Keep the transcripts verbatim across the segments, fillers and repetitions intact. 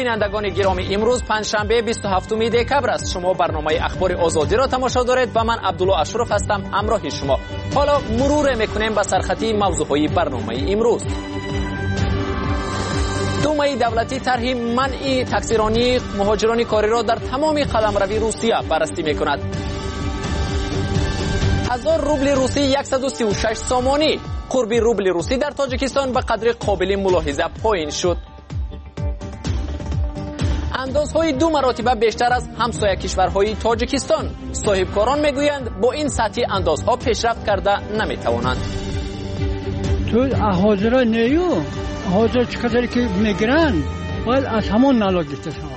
بینندگان گرامی، امروز پنجشنبه بیست و هفتم دکبر است. شما برنامه اخبار آزادی را تماشا دارید و من عبدالله اشرف هستم همراه شما. حالا مرور میکنیم به سرخطی موضوعهای برنامه امروز. دومای دولتی طرح منع تکثیرانی مهاجران کاری را در تمام قلمروی روسیه بررسی میکند. هزار روبل روسی صد و سی و شش سامانی. قرب روبل روسی در تاجیکستان به قدر قابل ملاحظه پایین شد. اندازهای دو مراتبه بیشتر از همسایه کشورهای تاجیکستان. صاحبکاران میگویند با این سطح اندازها پیشرفت کرده نمیتوانند. تو حاضر نیو حاضر چقدر که میگیرند باید از همون نالا گرفته شوند.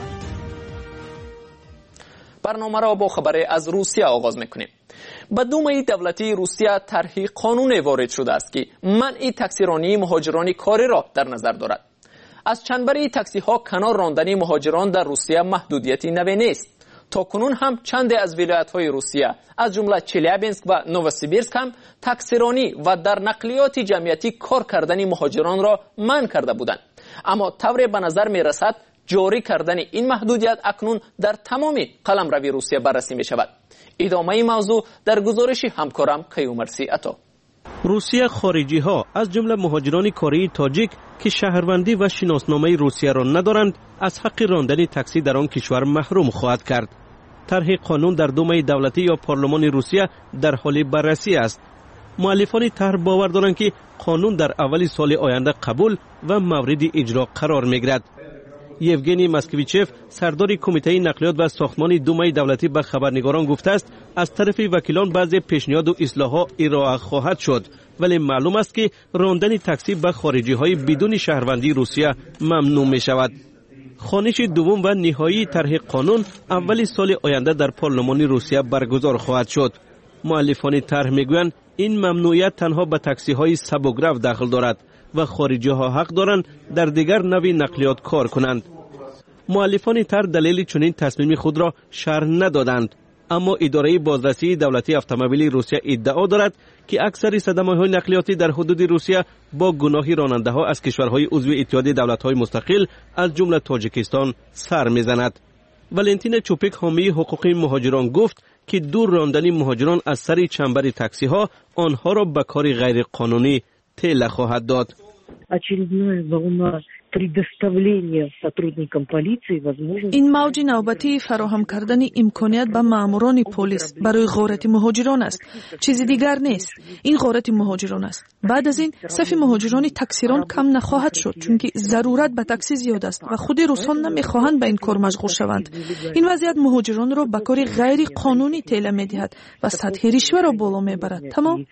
برنامه را با خبر از روسیه آغاز میکنیم. به دومای دولتی روسیه طرح قانون وارد شده است که منع تکثیرانی مهاجران کاری را در نظر دارد. از چنبره تاکسی ها کنار راندن مهاجران در روسیه محدودیتی نوی نیست. تا کنون هم چند از ولایت های روسیه از جمله چلیابینسک و نووسیبیرسک هم تکثیرانی و در نقلیات جمعیتی کار کردن مهاجران را منع کرده بودند. اما طور به نظر می رسد جاری کردن این محدودیت اکنون در تمام قلمرو روسیه بررسی می شود. ادامه این موضوع در گزارش همکارم کیومرثی عطا. روسیه خارجی ها از جمله مهاجران کاری تاجیک که شهروندی و شناسنامه روسیه را ندارند از حق راندن تاکسی در آن کشور محروم خواهد کرد. طرح قانون در دومای دولتی یا پارلمان روسیه در حال بررسی است. مؤلفان طرح باور دارند که قانون در اول سال آینده قبول و مورد اجرا قرار میگیرد. یوگنی مسکویچف سردار کمیته نقلیات و ساختمان دومای دولتی به خبرنگاران گفته است از طرف وکیلان بعضی پیشنهاد و اصلاحات ارائه خواهد شد، ولی معلوم است که راندن تاکسی به خارجی های بدون شهروندی روسیه ممنوع می شود. خوانش دوم و نهایی طرح قانون اول سال آینده در پارلمان روسیه برگزار خواهد شد. مؤلفان طرح میگویند این ممنوعیت تنها به تاکسی های سبک‌رو داخل دارد و خارجی ها حق دارند در دیگر نوع نقلیات کار کنند. مؤلفان طرح دلیل چنین تصمیم خود را شرح ندادند، اما اداره بازرسی دولتی اتومبیل روسیه ادعا دارد که اکثر صدمه‌های نقلیاتی در حدود روسیه با گناه راننده ها از کشورهای عضو اتحاد دولت‌های مستقل از جمله تاجیکستان سر می‌زند. ولنتینا چوپک حامی حقوق مهاجران گفت که دور راندن مهاجران از سر چنبر تاکسی ها آنها را به کار غیر قانونی تله خواهد داد. این موج نوبتی فراهم کردن امکانیت به ماموران پلیس برای غارت مهاجران است، چیزی دیگر نیست. این غارت مهاجران است. بعد از این صف مهاجران تکثیران کم نخواهد شد، چون که ضرورت به تاکسی زیاد است و خود روسان نمیخواهند به این کار مشغول شوند. این وضعیت مهاجران را به کار غیر قانونی تله میدهد و سطح رشوه را بالا میبرد. تمام.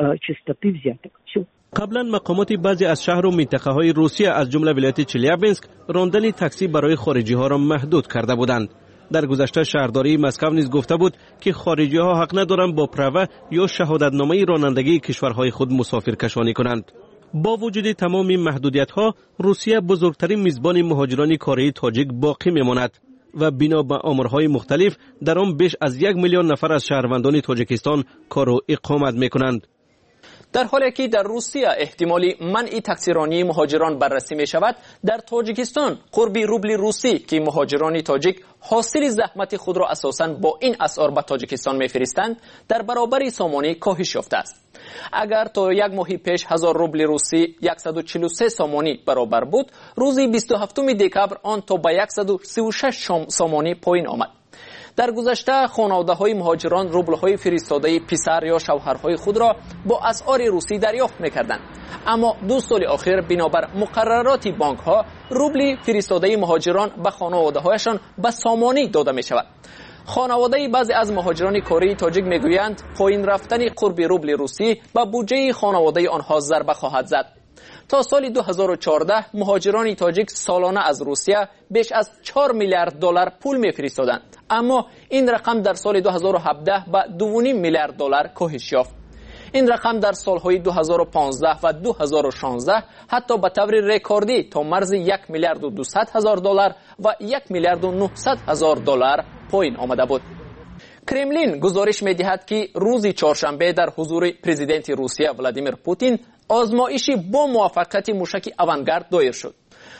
قبلا مقامات بعضی از شهر و منطقه های روسیه از جمله ولایت چلیابینسک راندن تاکسی برای خارجی ها را محدود کرده بودند. در گذشته شهرداری مسکو نیز گفته بود که خارجی ها حق ندارند با پروه یا شهادتنامه رانندگی کشورهای خود مسافر کشانی کنند. با وجود تمام محدودیت ها، روسیه بزرگترین میزبان مهاجران کاری تاجیک باقی میماند و بنا به آمارهای مختلف در آن بیش از یک میلیون نفر از شهروندان تاجیکستان کار و اقامت میکنند. در حالی که در روسیه احتمالی منع تکثیرانی مهاجران بررسی می شود، در تاجیکستان قرب روبل روسی که مهاجران تاجیک حاصل زحمت خود را اساساً با این اسعار به تاجیکستان می فرستند، در برابر سامانی کاهش یافته است. اگر تا یک ماه پیش هزار روبل روسی صد و چهل و سه سامانی برابر بود، روز بیست و هفتم دکبر آن تا به صد و سی و شش سامانی پایین آمد. در گذشته خانواده‌های مهاجران روبل‌های فرستاده پسر یا شوهرهای خود را با اسعار روسی دریافت می‌کردند، اما دو سال اخیر بنابر مقررات بانک‌ها روبل فرستاده مهاجران به خانواده‌هایشان به سامانی داده می‌شود. خانواده بعضی از مهاجران کاری تاجیک می‌گویند پایین رفتن قرب روبل روسی به بودجه خانواده آنها ضربه خواهد زد. تا سال دو هزار و چهارده مهاجران تاجیک سالانه از روسیه بیش از چهار میلیارد دلار پول می‌فرستادند، اما این رقم در سال دو هزار و هفده به دو و نیم میلیارد دلار کاهش یافت. این رقم در سالهای دو هزار و پانزده و دو هزار و شانزده حتی به طور رکوردی تا مرز یک میلیارد و دویست هزار دلار و یک میلیارد و نهصد هزار دلار پایین آمده بود. کرملین گزارش می‌دهد که روز چهارشنبه در حضور پرزیدنت روسیه ولادیمیر پوتین آزمایشی با موفقیت موشک اونگارد دایر شد.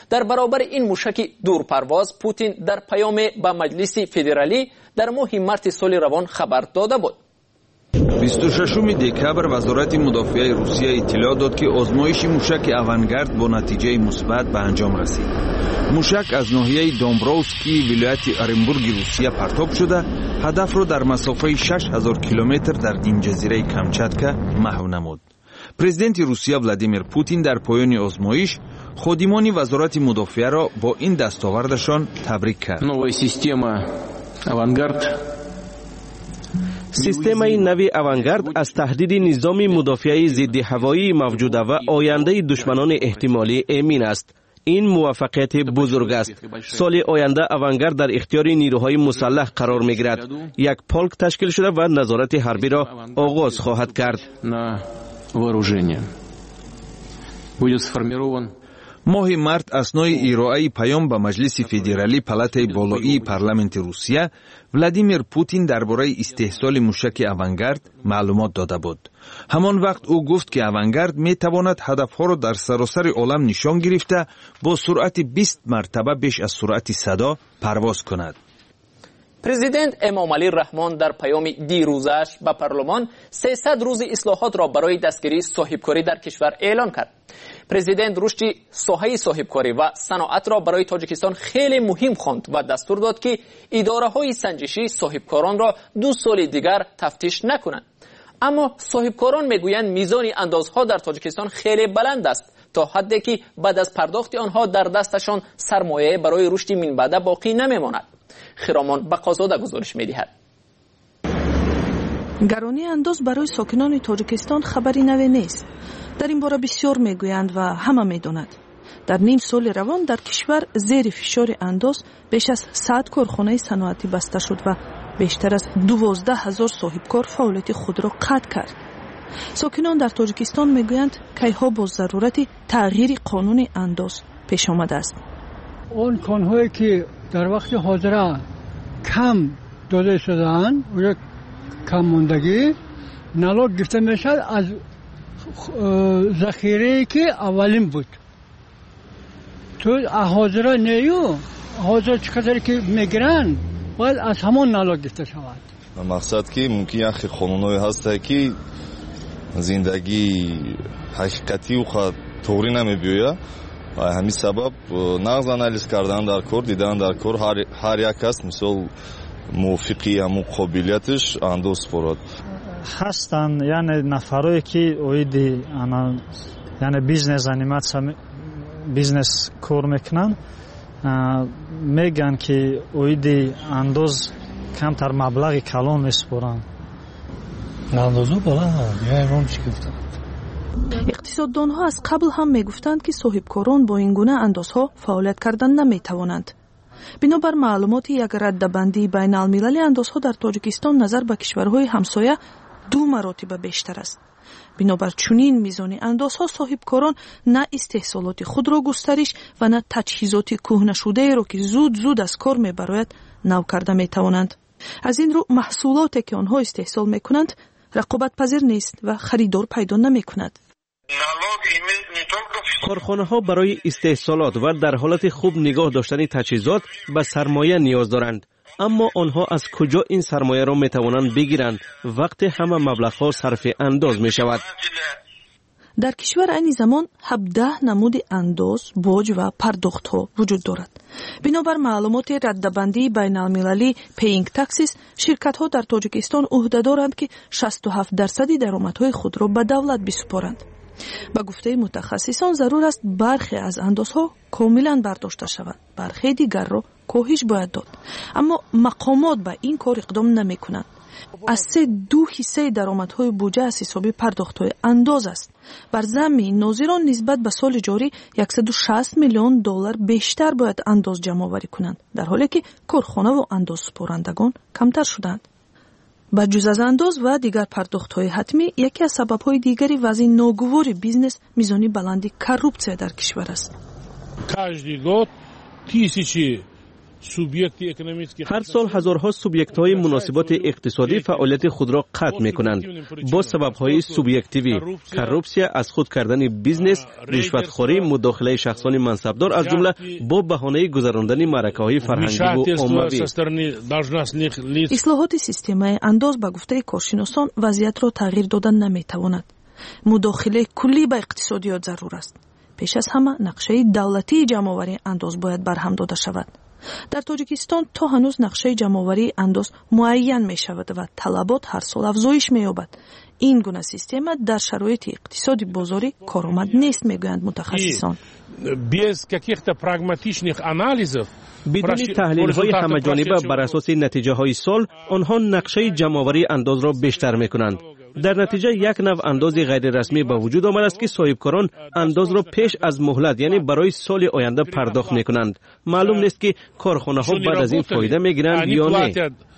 در برابر این موشک دورپرواز پوتین در پیام به مجلس فدرالی در ماه مارس سال روان خبر داده بود. بیست و ششم دکبر وزارت مدافع روسیه اطلاع داد که آزمایش موشک آونگارد با نتیجه مثبت به انجام رسید. موشک از ناحیه دومبرووسکی ولایت اورنبورگ روسیه پرتاب شده، هدف را در مسافه شش هزار کیلومتر در این جزیره کامچاتکا محو نمود. پرزیدنت روسیه ولادیمیر پوتین در پایان آزمایش خادمان وزارت مدافع را با این دستاوردشان تبریک کرد. نوع سیستم آونگارد سیستم نوی آونگارد از تهدید نظام مدافعه ضد هوایی موجوده و آینده دشمنان احتمالی امین است. این موفقیت بزرگ است. سال آینده آونگارد در اختیار نیروهای مسلح قرار می‌گیرد. یک پالک تشکیل شده و نظارت حربی را آغاز خواهد کرد. ماه مارت اثنای ارائه پیام به مجلس فدرالی پالاتای بالایی پارلمانت روسیه، ولادیمیر پوتین درباره استحصال موشک آونگارد معلومات داده بود. همان وقت او گفت که آونگارد می تواند هدفها را در سراسر عالم نشان گرفته با سرعت بیست مرتبه بیش از سرعت صدا پرواز کند. پرزیدنت امام علی رحمان در پیام دیروزش به پارلمان سیصد روز اصلاحات را برای دستگیری صاحبکاری در کشور اعلان کرد. پرزیدنت رشد ساحه صاحبکاری و صنعت را برای تاجیکستان خیلی مهم خواند و دستور داد که اداره‌های سنجشی صاحبکاران را دو سال دیگر تفتیش نکنند. اما صاحبکاران میگویند میزان اندازها در تاجیکستان خیلی بلند است تا حدی که بعد از پرداخت آنها در دستشان سرمایه برای رشد منبعد باقی نمیماند. خرامان بقازاده گزارش میدهد. گرانی انداز برای ساکنان تاجیکستان خبری نو نیست. در این باره بسیار میگویند و همه میدونند. در نیم سال روان در کشور زیر فشار انداز بیش از صد کارخانه صنعتی بسته شد و بیشتر از دوازده هزار صاحبکار فعالیت خود را قطع کرد. ساکنان در تاجیکستان میگویند کیها با ضرورت تغییر قانون انداز پیش آمده است. اون کانهایی که در وقت حاضره کم داده شدن و یک کم موندگی نلاک گرفته میشد از ذخیره که اولین بود. تو حاضره نیو حاضر چقدر که میگیرن باید از همون نلاک گرفته شود. مقصد که ممکن یخی قانونی هسته که زندگی حقیقتی و خود طوری نمیبیوید و همین سبب نقض انالیز کردن در کار، دیدن در کار هر, هر یک کس مثل موفقی همون قابلیتش انداز سپارد. هستن یعنی نفرایی که اویدی یعنی بیزنس انیماسیون بیزنس کار میکنن میگن که اویدی انداز کمتر مبلغی کلان میسپارن. اندازو بلند یعنی روم چی گفتن. اقتصاددانها از قبل هم میگفتند که صاحبکاران با این گونه اندازها فعالیت کردن نمیتوانند. بنابر معلومات یک رده‌بندی بین المللی اندازها در تاجیکستان نظر به کشورهای همسایه دو مراتب بیشتر است. بنابر چنین میزان اندازها صاحبکاران نه استحصالات خود را گسترش و نه تجهیزات کهنه شده را که زود زود از کار میبراید نو کرده میتوانند. از این رو محصولاتی که آنها استحصال میکنند رقابت پذیر نیست و خریدار پیدا نمیکند. کارخانه ها برای استحصالات و در حالت خوب نگاه داشتن تجهیزات به سرمایه نیاز دارند. اما آنها از کجا این سرمایه را می توانند بگیرند وقتی همه مبلغ ها صرف انداز می شود؟ در کشور این زمان هفده نمود انداز، باج و پرداخت ها وجود دارد. بنابر معلومات رده‌بندی بین المللی پیینگ تاکسیس، شرکت ها در تاجیکستان عهده دارند که شصت و هفت درصد درآمدهای خود را به دولت بسپارند. با گفته متخصصان ضرور است برخی از اندازها کاملا برداشته شود، برخی دیگر را کاهش باید داد. اما مقامات به این کار اقدام نمی کنند. از سه دو حصه درآمدهای بودجه از حساب پرداخت‌های انداز است. بر زمین ناظران نسبت به سال جاری صد و شصت میلیون دلار بیشتر باید انداز جمع آوری کنند، در حالی که کارخانه و انداز سپارندگان کمتر شدند. بجز از انداز و دیگر پرداخت‌های حتمی، یکی از سبب‌های دیگری وضع ناگوار بیزنس میزان بلند کارپسیا در کشور است. Каждый год тысячи هر سال هزارها سوبیکت های مناسبات اقتصادی فعالیت خود را قطع می کنند با سبب های سوبیکتیوی، کروپسیا، از خود کردن بیزنس، رشوتخوری، مداخله شخصان منصبدار از جمله با بهانه گذراندن معرکه های فرهنگی و عمومی. اصلاحات سیستم انداز به گفته کارشناسان وضعیت را تغییر دادن نمی تواند. مداخله کلی به اقتصادیات ضرور است. پیش از همه نقشه دولتی جمع‌آوری انداز باید برهم داده شود. در تاجیکستان تا هنوز نقشه جمع‌آوری انداز معین می شود و طلبات هر سال افزایش می یابد. این گونه سیستم در شرایط اقتصادی بازاری کارآمد نیست میگویند متخصصان. بدون تحلیل های همه جانبه بر اساس نتیجه های سال آنها نقشه جمع‌آوری انداز را بیشتر می کنند. در نتیجه یک نوع انداز غیر رسمی به وجود آمده است که صاحبکاران انداز را پیش از مهلت یعنی برای سال آینده پرداخت می کنند. معلوم نیست که کارخانه ها بعد از این فایده می گیرند یا نه.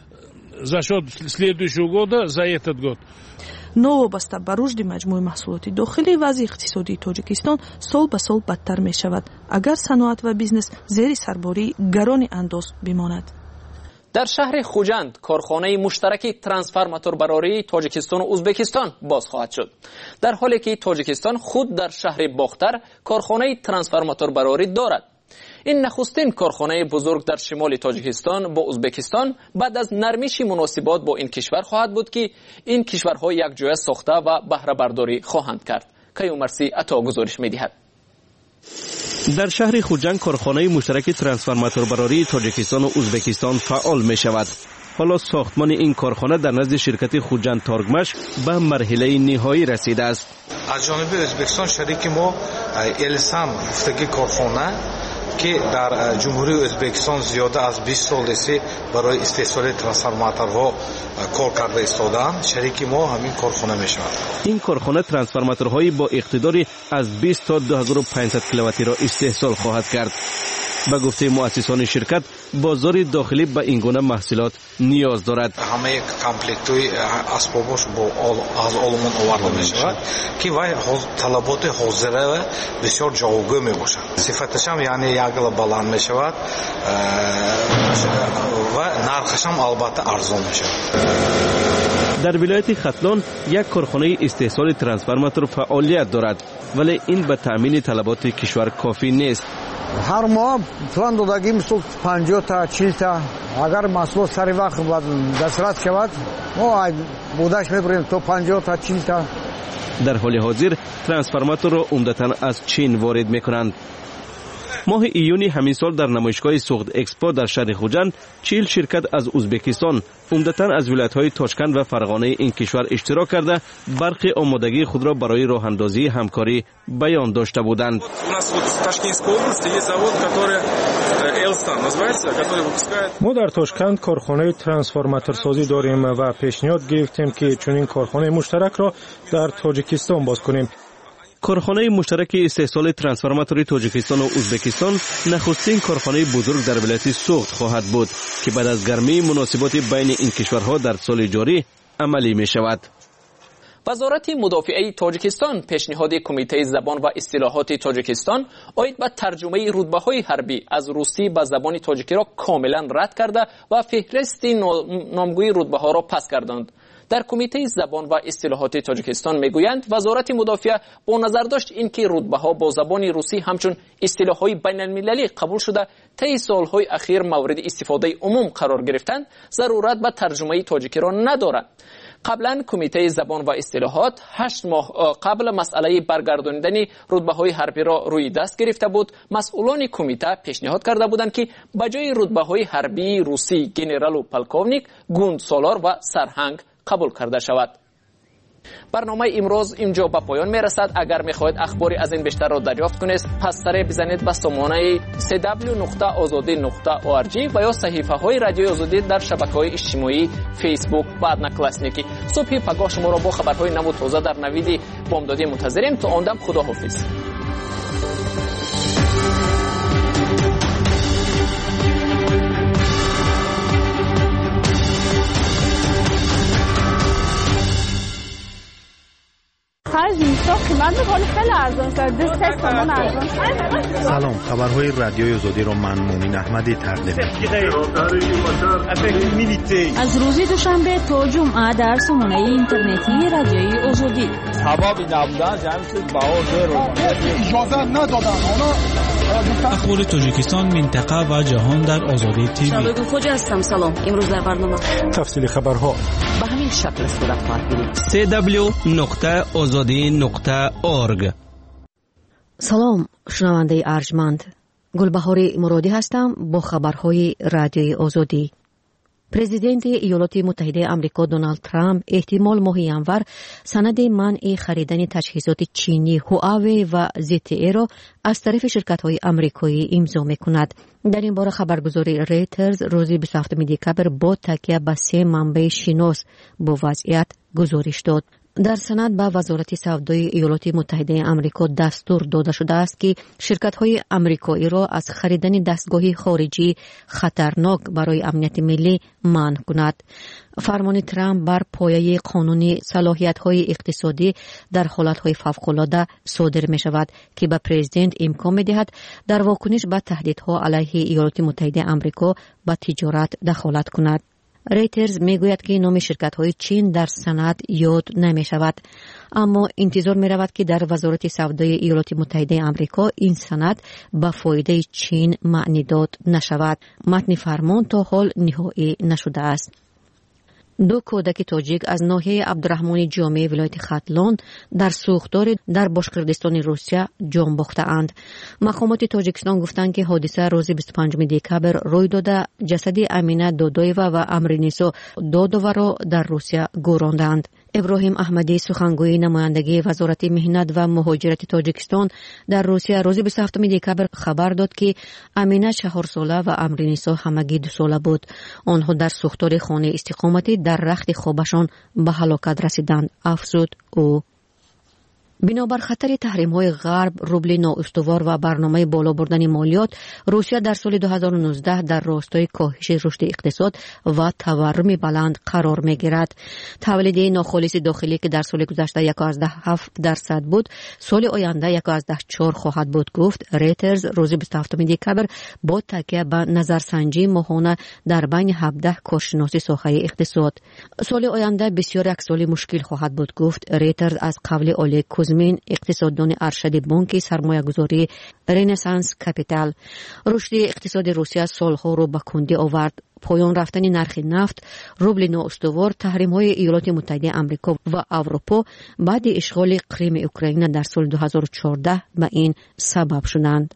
نوابسته به رشد مجموع محصولات داخلی وضع اقتصادی تاجیکستان سال به سال بدتر می شود اگر صنعت و بیزنس زیر سرباری گران انداز بماند. در شهر خوجند کارخانه مشترک ترانسفورماتور براری تاجیکستان و ازبکستان باز خواهد شد. در حالی که تاجیکستان خود در شهر باختر کارخانه ترانسفورماتور براری دارد. این نخستین کارخانه بزرگ در شمال تاجیکستان با ازبکستان بعد از نرمیش مناسبات با این کشور خواهد بود که این کشورها یک جای ساخته و بهره برداری خواهند کرد. کیومرسی عطا گزارش می‌دهد. در شهر خوجند کارخانه مشترک ترانسفورماتور براری تاجیکستان و ازبکستان فعال می شود. حالا ساختمان این کارخانه در نزد شرکت خوجند تارگمش به مرحله نهایی رسیده است. از جانب ازبکستان شریک ما السام گفتگی کارخانه که در جمهوری ازبکستان زیاده از بیست سال است برای استحصال ترانسفورماتورها کار کرده ایستادند. شریک ما همین کارخانه می شود. این کارخانه ترانسفورماتورهای با اقتداری از بیست تا دو هزار و پانصد کیلووات را استحصال خواهد کرد. به گفته مؤسسان شرکت بازار داخلی به این گونه محصولات نیاز دارد. همه کامپلکت‌های اسبابش با از آلمان آورده می شود که وای طلبات حاضره بسیار جوگو می باشد. صفتش هم یعنی یکل بلند می شود و نرخش هم البته ارزان می شود. در ولایت ختلان یک کارخانه استحصال ترانسفورماتور فعالیت دارد ولی این به تامین طلبات کشور کافی نیست. هر ماه پلان دادگی مثل پنجاه تا چهل تا اگر محصول سری وقت دسترس شود ما بودش میبریم تو پنجاه تا چهل تا. در حال حاضر ترانسفورماتور را عمدتاً از چین وارد میکنند. ماه ایونی همین سال در نمایشگاه سوخت اکسپو در شهر خوجند چهل شرکت از ازبکستان عمدتاً از ولایت‌های تاشکند و فرغانه این کشور اشتراک کرده برخی آمادگی خود را برای راه اندازی همکاری بیان داشته بودند. ما در تاشکند کارخانه ترانسفورماتور سازی داریم و پیشنهاد گرفتیم که چنین کارخانه مشترک را در تاجیکستان باز کنیم. کارخانه مشترک استحصال ترانسفورماتور تاجیکستان و ازبکستان نخستین کارخانه بزرگ در ولایت سوخت خواهد بود که بعد از گرمی مناسبات بین این کشورها در سال جاری عملی می شود. وزارت مدافعه تاجیکستان پیشنهاد کمیته زبان و اصطلاحات تاجیکستان آید به ترجمه رتبه‌های حربی از روسی به زبان تاجیکی را کاملا رد کرده و فهرست نامگوی رتبه‌ها را پس گرداند. در کمیته زبان و اصطلاحات تاجیکستان میگویند وزارت مدافعه با نظر داشت اینکه رتبه‌ها با زبان روسی همچون اصطلاح‌های بین‌المللی قبول شده طی سال‌های اخیر مورد استفاده عموم قرار گرفتند ضرورت به ترجمه تاجیکی را ندارد. قبلا کمیته زبان و اصطلاحات هشت ماه قبل مسئله برگرداندن رتبه‌های حربی را روی دست گرفته بود. مسئولان کمیته پیشنهاد کرده بودند که بجای رتبه‌های حربی روسی گنرال و پلکونیک گوند سالار و سرهنگ قبول کرده شود. برنامه امروز اینجا به پایان می رسد. اگر می خواهید اخباری از این بیشتر را دریافت کنید پس سر بزنید به سامانه سی دبلیو نقطه آزادی نقطه او آر جی و یا صحیفه های رادیو آزادی در شبکه‌های اجتماعی فیسبوک و ادناکلاسنیکی. صبح پگاه شما را با خبرهای نو و تازه در نوید بامدادی منتظریم. تا آن دم خداحافظ. خرج میشه قیمت خیلی ارزان شد. دو تومان ارزان شد. سلام، خبرهای رادیوی آزادی رو من مومن احمدی تقدیم می‌کنم. از روز دوشنبه تا جمعه در سامانه اینترنتی رادیوی آزادی. سبب نبودن جمعیت بهار اجازه ندادن. اخبار تاجیکستان، منطقه و جهان در آزادی تیوی. شبکه خوجا هستم. سلام. امروز در برنامه تفصیل خبرها به همین شکل صورت خواهد گرفت. سی دبلیو نقطه آزادی نقطه اورگ. سلام شنونده ارجمند، گلبهاری مرادی هستم با خبرهای رادیوی آزادی. پرزیدنت ایالات متحده آمریکا دونالد ترامپ احتمال ماه ینور سند منع خریدن تجهیزات چینی هواوی و زد تی ای را از طرف شرکت‌های آمریکایی امضا می‌کند. در این باره خبرگزاری ریترز روز بیست و هفتم دکامبر با تکیه به سه منبع شناس با وضعیت گزارش داد. در سند به وزارت سودای ایالات متحده آمریکا دستور داده شده است که شرکت‌های آمریکایی را از خریدن دستگاه خارجی خطرناک برای امنیت ملی منع کند. فرمان ترامپ بر پایه قانون صلاحیت‌های اقتصادی در حالت‌های فوق‌العاده صادر می‌شود که به پرزیدنت امکان می‌دهد در واکنش به تهدیدها علیه ایالات متحده آمریکا به تجارت دخالت کند. ریترز میگوید که نام شرکت‌های چین در سند یاد نمی شود، اما انتظار می رود که در وزارت سودای ایالات متحده آمریکا این سند به فایده چین معنی داد نشود. متن فرمان تا حال نهایی نشده است. دو کودک تاجیک از ناحیه عبدالرحمن جامع ولایت ختلان در سوختار در باشقردستان روسیه جان باخته‌اند. مقامات تاجیکستان گفتند که حادثه روز بیست و پنجم دکامبر روی داده. جسد امینه دودایوا و امرنیسا دودووا را در روسیه گوراندند. ابراهیم احمدی سخنگوی نمایندگی وزارت مهنت و مهاجرت تاجیکستان در روسیه روز بیست و هفتم دکامبر خبر داد که امینه چهار ساله و امرنیسا همگی دو ساله بود. آنها در سوختار خانه استقامتی در رخت خوابشان به هلاکت رسیدند، افزود او. بنابر خطر تحریم‌های غرب، روبل نااستوار و برنامه بالا بردن مالیات، روسیه در سال دو هزار و نوزده در راستای کاهش رشد اقتصاد و تورم بلند قرار می‌گیرد. تولید ناخالص داخلی که در سال گذشته یک و هزده دهم هفت درصد بود، سال آینده یک و هزده دهم چهار خواهد بود، گفت ریترز روز بیست و هفتم دکامبر با تکیه به نظرسنجی ماهانه در بین هفده کارشناس ساحه اقتصاد. سال آینده بسیار یک سال مشکل خواهد بود، گفت ریترز از قول اولی کوزمین، اقتصاددان ارشد بانک سرمایه گذاری رنسانس کپیتال. رشد اقتصاد روسیه سالها رو به کندی آورد. پایان رفتن نرخ نفت، روبل نااستوار، تحریم‌های ایالات متحده آمریکا و اروپا بعد اشغال کریم اوکراین در سال دو هزار و چهارده به این سبب شدند.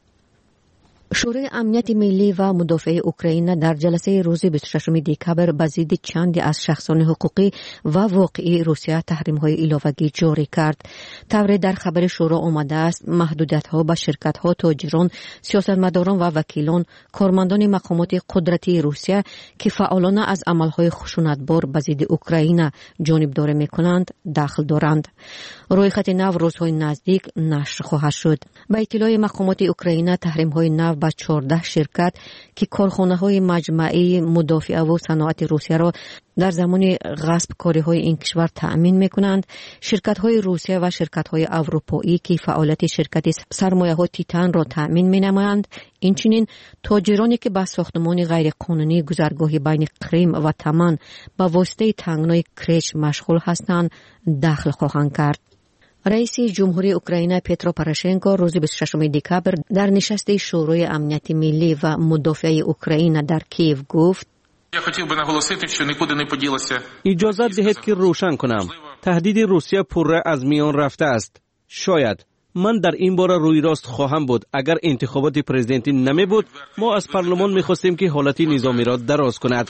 شورای امنیت ملی و مدافع اوکراین در جلسه روز بیست و ششم دکامبر به ضد چند از شخصان حقوقی و واقعی روسیه تحریم‌های ایلاوگی جاری کرد. طوری در خبر شورا آمده است محدودیت‌ها به شرکت‌ها، تاجران، سیاستمداران و وکیلان، کارمندان مقامات قدرتی روسیه که فعالانه از عمل‌های خشونتبار به ضد اوکراین جانبداری می‌کنند دخل دارند. رویخط نو روزهای نزدیک نشر خواهد شد. به اطلاع مقامات اوکراین تحریم‌های نو با چهارده شرکت که کارخانه‌های مجمعی مدافع و صنعت روسیه را در زمان غصب کاری‌های این کشور تأمین می‌کنند. شرکت‌های روسیه و شرکت‌های اروپایی که فعالیت شرکت سرمایه‌های تیتان را تأمین می‌نمایند، اینچنین تاجرانی که به ساختمان غیرقانونی گذرگاه بین کریم و تمن با واسطه تنگنای کرچ مشغول هستند دخل خواهند کرد. رئیس جمهوری اوکراین پترو پروشنکو روز بیست و ششم دکامبر در نشست شورای امنیت ملی و مدافع اوکراین در کیف گفت: اجازه دهید که روشن کنم، تهدید روسیه پره از میان رفته است. شاید من در این باره روی راست خواهم بود. اگر انتخابات پرزیدنتی نمی بود، ما از پارلمان می‌خواستیم که حالت نظامی را دراز کند.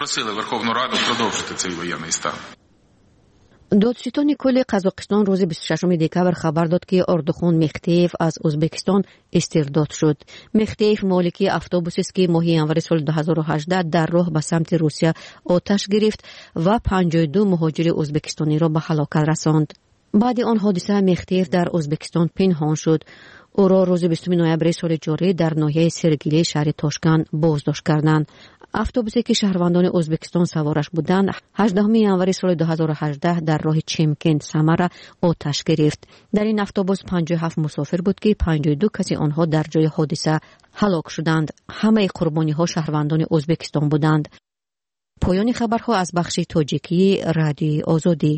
دادستان کل قزاقستان روز بیست و ششم دکامبر خبر داد که اردوخان مختیف از ازبکستان استرداد شد. مختیف مالکی اتوبوسی است که ماه ینور سال دو هزار و هجده در راه به سمت روسیه آتش گرفت و پنجاه و دو مهاجر ازبکستانی را به هلاکت رساند. بعد آن حادثه مختیف در ازبکستان پنهان شد. او را روز بیستم نوامبر سال جاری در ناحیه سرگیلی شهر تاشکند بازداشت کردند. автобусе ки шаҳрвандони ӯзбекистон савораш буданд ҳаждаҳуми январи соли дуҳазору ҳаждаҳ дар роҳи чимкент самара оташ гирифт. дар ин автобус панҷоҳу ҳафт мусофир буд ки панҷоҳу ду каси онҳо дар ҷои ҳодиса ҳалок шуданд. ҳамаи қурбониҳо шаҳрвандони ӯзбекистон буданд. поёни хабарҳо аз бахши тоҷикии радиои озодӣ.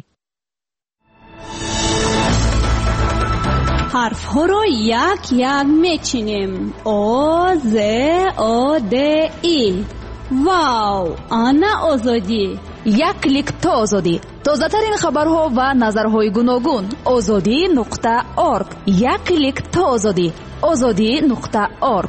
ҳарфҳоро як як мечинем. о з о д и. вау, ана озодӣ. як клик то озодӣ. тозатарин хабарҳо ва назарҳои гуногун. озодӣ нуқта орг. як клик то озодӣ. озодӣ нуқта орг.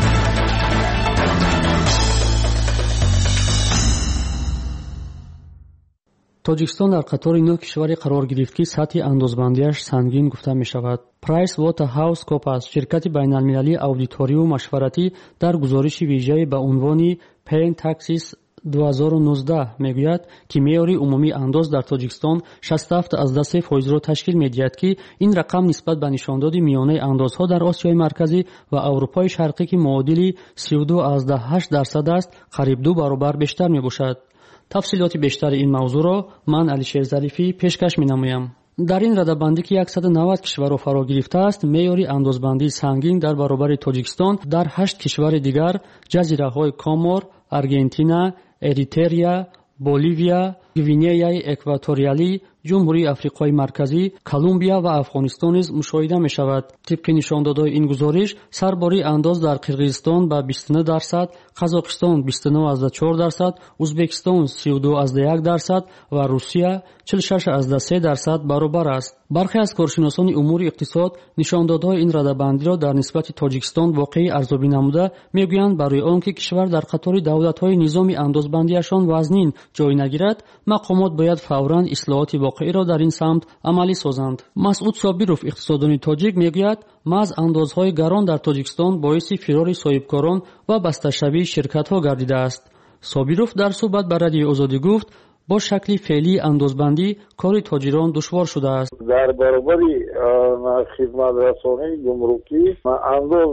тоҷикистон дар қатори нӯ кишваре қарор гирифт ки сатҳи андозбандиаш сангин гуфта мешавад. PricewaterhouseCoopers ширкати байналмилалии аудиторию машваратӣ дар гузориши вижаи ба унвони Paying Taxes ду ҳазору нуздаҳ мегӯяд ки меъёри умумии андоз дар тоҷикистон шасту ҳафт азда се фоизро ташкил медиҳад ки ин рақам нисбат ба нишондоди миёнаи андозҳо дар осиёи марказӣ ва аврупои шарқӣ ки муодили сию ду азда ҳашт дарсад аст қариб ду баробар бештар мебошад. тафсилоти бештари ин мавзӯъро ман Алишер Зарифӣ пешкаш менамоям. дар ин радабандӣ ки саду навад кишварро фаро гирифтааст, меъёри андозбандии сангин дар баробари тоҷикистон дар ҳашт кишвари дигар ҷазираҳои Комор, Аргентина, Эритрея, Боливия, Гвинеяи Экваториалӣ, ҷумҳурии Африқои Марказӣ, Колумбия ва Афғонистон низ мушоҳида мешавад. тибқи нишондодҳои ин гузориш, сарбории андоз дар Қирғизистон ба бисту нӯ дарсад, Қазоқистон бисту нӯ азда чор дарсад, Узбекистон сию ду азда як дарсад ва Русия чилу шаш азда се дарсад баробар аст. бархе аз коршиносони умури иқтисод нишондодҳои ин радабандиро дар нисбати Тоҷикистон воқеӣ арзёбӣ намуда мегӯянд барои он ки кишвар дар қатори давлатҳои низоми андозбандиашон вазнин ҷой нагирад, мақомот бояд фавран ислоҳоти воқеиро дар ин самт амалӣ созанд. Масъуд Собиров, иқтисоддони тоҷик, мегӯяд маҳз андозҳои гарон дар Тоҷикистон боиси фирори соҳибкорон ва басташавии ширкатҳо гардидааст. Собиров дар суҳбат ба радиои Озодӣ гуфт, бо шакли феълии андозбандӣ кори тоҷирон душвор шудааст. дар баробари хизматрасонии гумрукӣ андоз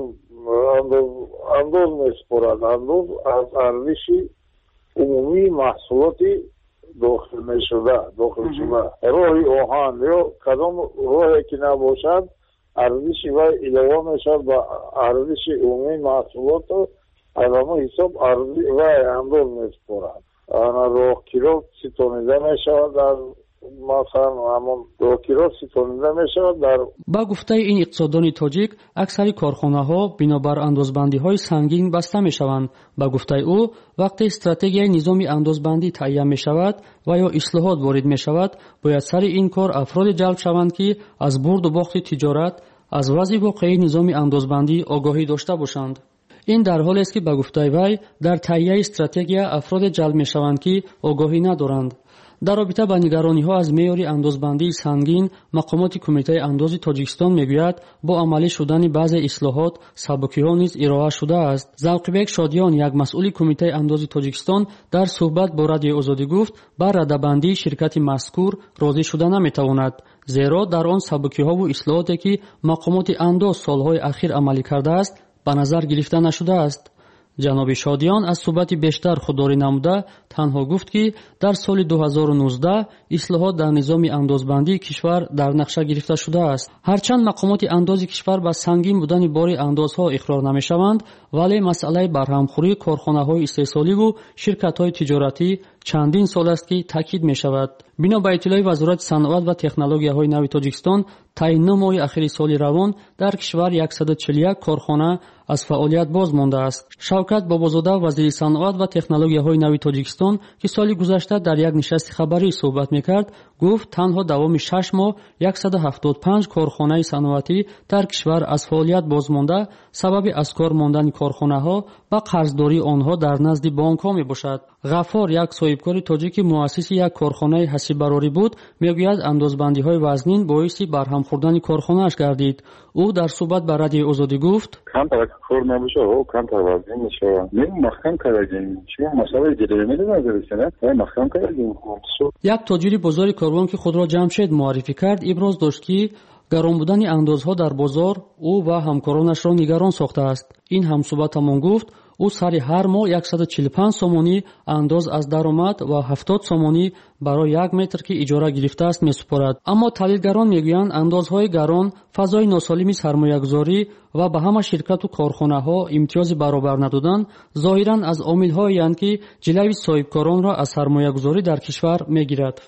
андоз месупорад. андоз аз арзиши умумии маҳсулоти дохилмешуда дохилшуда роҳи оҳан ё кадом роҳе ки набошад арзиши вай илова мешавад ба арзиши умумии маҳсулоту аз ҳамон ҳисоб вай андоз месупорад. роҳкиро ситонида мешавад дар масалан ҳамон роҳкиро ситонида мешавад дар ба гуфтаи ин иқтисоддони тоҷик, аксари корхонаҳо бинобар андозбандиҳои сангин баста мешаванд. ба гуфтаи ӯ, вақте стратегияи низоми андозбандӣ таҳия мешавад ва ё ислоҳот ворид мешавад, бояд сари ин кор афроде ҷалб шаванд ки аз бурду бохти тиҷорат аз вазъи воқеии низоми андозбандӣ огоҳӣ дошта бошанд. ин дар ҳолест ки ба гуфтаи вай дар таҳияи стратегия афроде ҷалб мешаванд ки огоҳӣ надоранд. дар робита ба нигарониҳо аз меъёри андозбандии сангин, мақомоти кумитаи андози Тоҷикистон мегӯяд, бо амалӣ шудани баъзе ислоҳот сабукиҳо низ ироа шудааст. Завқибек Шодиён, як масъули кумитаи андози Тоҷикистон, дар суҳбат бо радиои Озодӣ гуфт, ба радабандии ширкати мазкур розӣ шуда наметавонад, зеро дар он сабукиҳову ислоҳоте ки мақомоти андоз солҳои ахир амалӣ кардааст, ба назар гирифта нашудааст. ҷаноби Шодиён аз суҳбати бештар худдорӣ намуда танҳо гуфт ки дар соли ду ҳазору нуздаҳ ислоҳот дар низоми андозбандии кишвар дар нақша гирифта шудааст. ҳарчанд мақомоти андози кишвар ба сангин будани бори андозҳо иқрор намешаванд, вале масъалаи барҳамхӯрии корхонаҳои истеҳсоливу ширкатҳои тиҷоратӣ чандин сол аст ки таъкид мешавад. бино ба иттилои Вазорати саноат ва технологияҳои нави Тоҷикистон, таи нӯ моҳи ахири соли равон дар кишвар сад و чил و یک корхона аз фаъолият боз мондааст. Шавкат Бобозода, вазири саноат ва технологияҳои нави Тоҷикистон, ки соли гузашта дар як нишасти хабарӣ суҳбат мекард, гуфт танҳо давоми шаш моҳ сад و ҳафтод و панҷ корхонаи саноатӣ дар кишвар аз фаъолият боз монда, сабаби аз кор мондани корхонаҳо ва қарздории онҳо дар назди бонкҳо мебошад. ғаффор, як соҳибкори тоҷики муассиси як корхонаи ҳасиббарорӣ буд, мегӯяд андозбандиҳои вазнин боиси барҳам хӯрдани корхонааш гардид. ӯ дар суҳбат ба радиои Озодӣ гуфт, камтар кор набоша, о камтар вазнин мешавад. Мем махкам кардем. Шумо масъалаи ҷиддӣ медонед, ва махкам кардем. як тоҷири бозори Корвон ки худро Ҷамшед муаррифӣ кард, иброз дошт ки гарон будани андозҳо дар бозор ӯ ва ҳамкоронашро нигарон сохтааст. ин ҳамсуҳбатамон гуфт, ӯ сари ҳар моҳ яксад و چهل و پنج сомонӣ андоз аз даромад ва ҳафтод сомонӣ барои як метр ки иҷора гирифтааст месупорад. аммо таҳлилгарон мегӯянд андозҳои гарон, фазои носолими сармоягузорӣ ва ба ҳама ширкату корхонаҳо имтиёзи баробар надодан зоҳиран аз омилҳоеянд ки ҷилави соҳибкоронро аз сармоягузорӣ дар кишвар мегирад.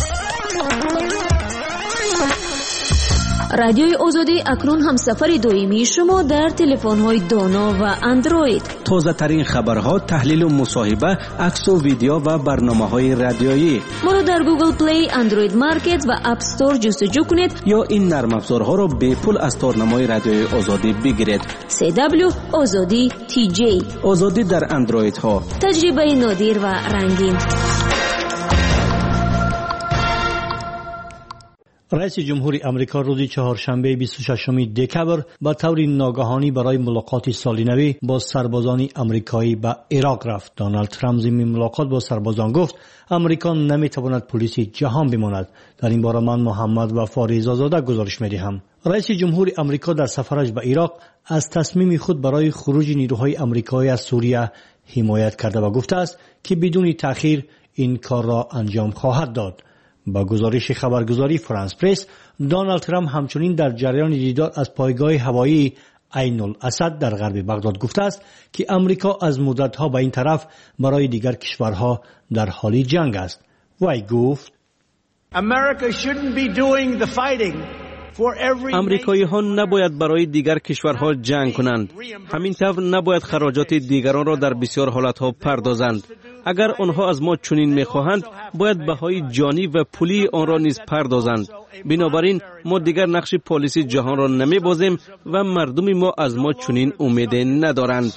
радиои озодӣ акнун ҳамсафари доимии шумо дар телефонҳои доно ва андроид. тозатарин хабарҳо, таҳлилу мусоҳиба, аксу видео ва барномаҳои радиоӣ. моро дар Google Play, Android Market ва App Store ҷустуҷӯ кунед ё ин нармафзорҳоро бепул аз торнамои радиои озодӣ бигиред. си дабл ю озодӣ ти ҷей. озодӣ дар андроидҳо. таҷрибаи нодир ва рангин. раиси ҷумҳури амрико рӯзи чаҳоршанбеи бисту шашуми декабр ба таври ногаҳонӣ барои мулоқоти солинавӣ бо сарбозони амрикоӣ ба ироқ рафт. доналд трамп зимни мулоқот бо сарбозон гуфт амрико наметавонад пулиси ҷаҳон бимонад. дар ин бора ман муҳаммад вафори зозода гузориш медиҳам. раиси ҷумҳури амрико дар сафараш ба ироқ аз тасмими худ барои хуруҷи нирӯҳои амрикоӣ аз сурия ҳимоят карда ва гуфтааст ки бидуни таъхир ин корро анҷом хоҳад дод. با گزارش خبرگزاری فرانس پرس، دونالد ترامپ همچنین در جریان دیدار از پایگاه هوایی عین الاسد در غرب بغداد گفته است که امریکا از مدتها به این طرف برای دیگر کشورها در حال جنگ است. وی گفت امریکایی ها نباید برای دیگر کشورها جنگ کنند. همین طور نباید خراجات دیگران را در بسیار حالتها پردازند. اگر آنها از ما چنین میخواهند باید بهای جانی و پولی آن را نیز پردازند. بنابراین ما دیگر نقش پلیسی جهان را نمیبازیم و مردم ما از ما چنین امید ندارند.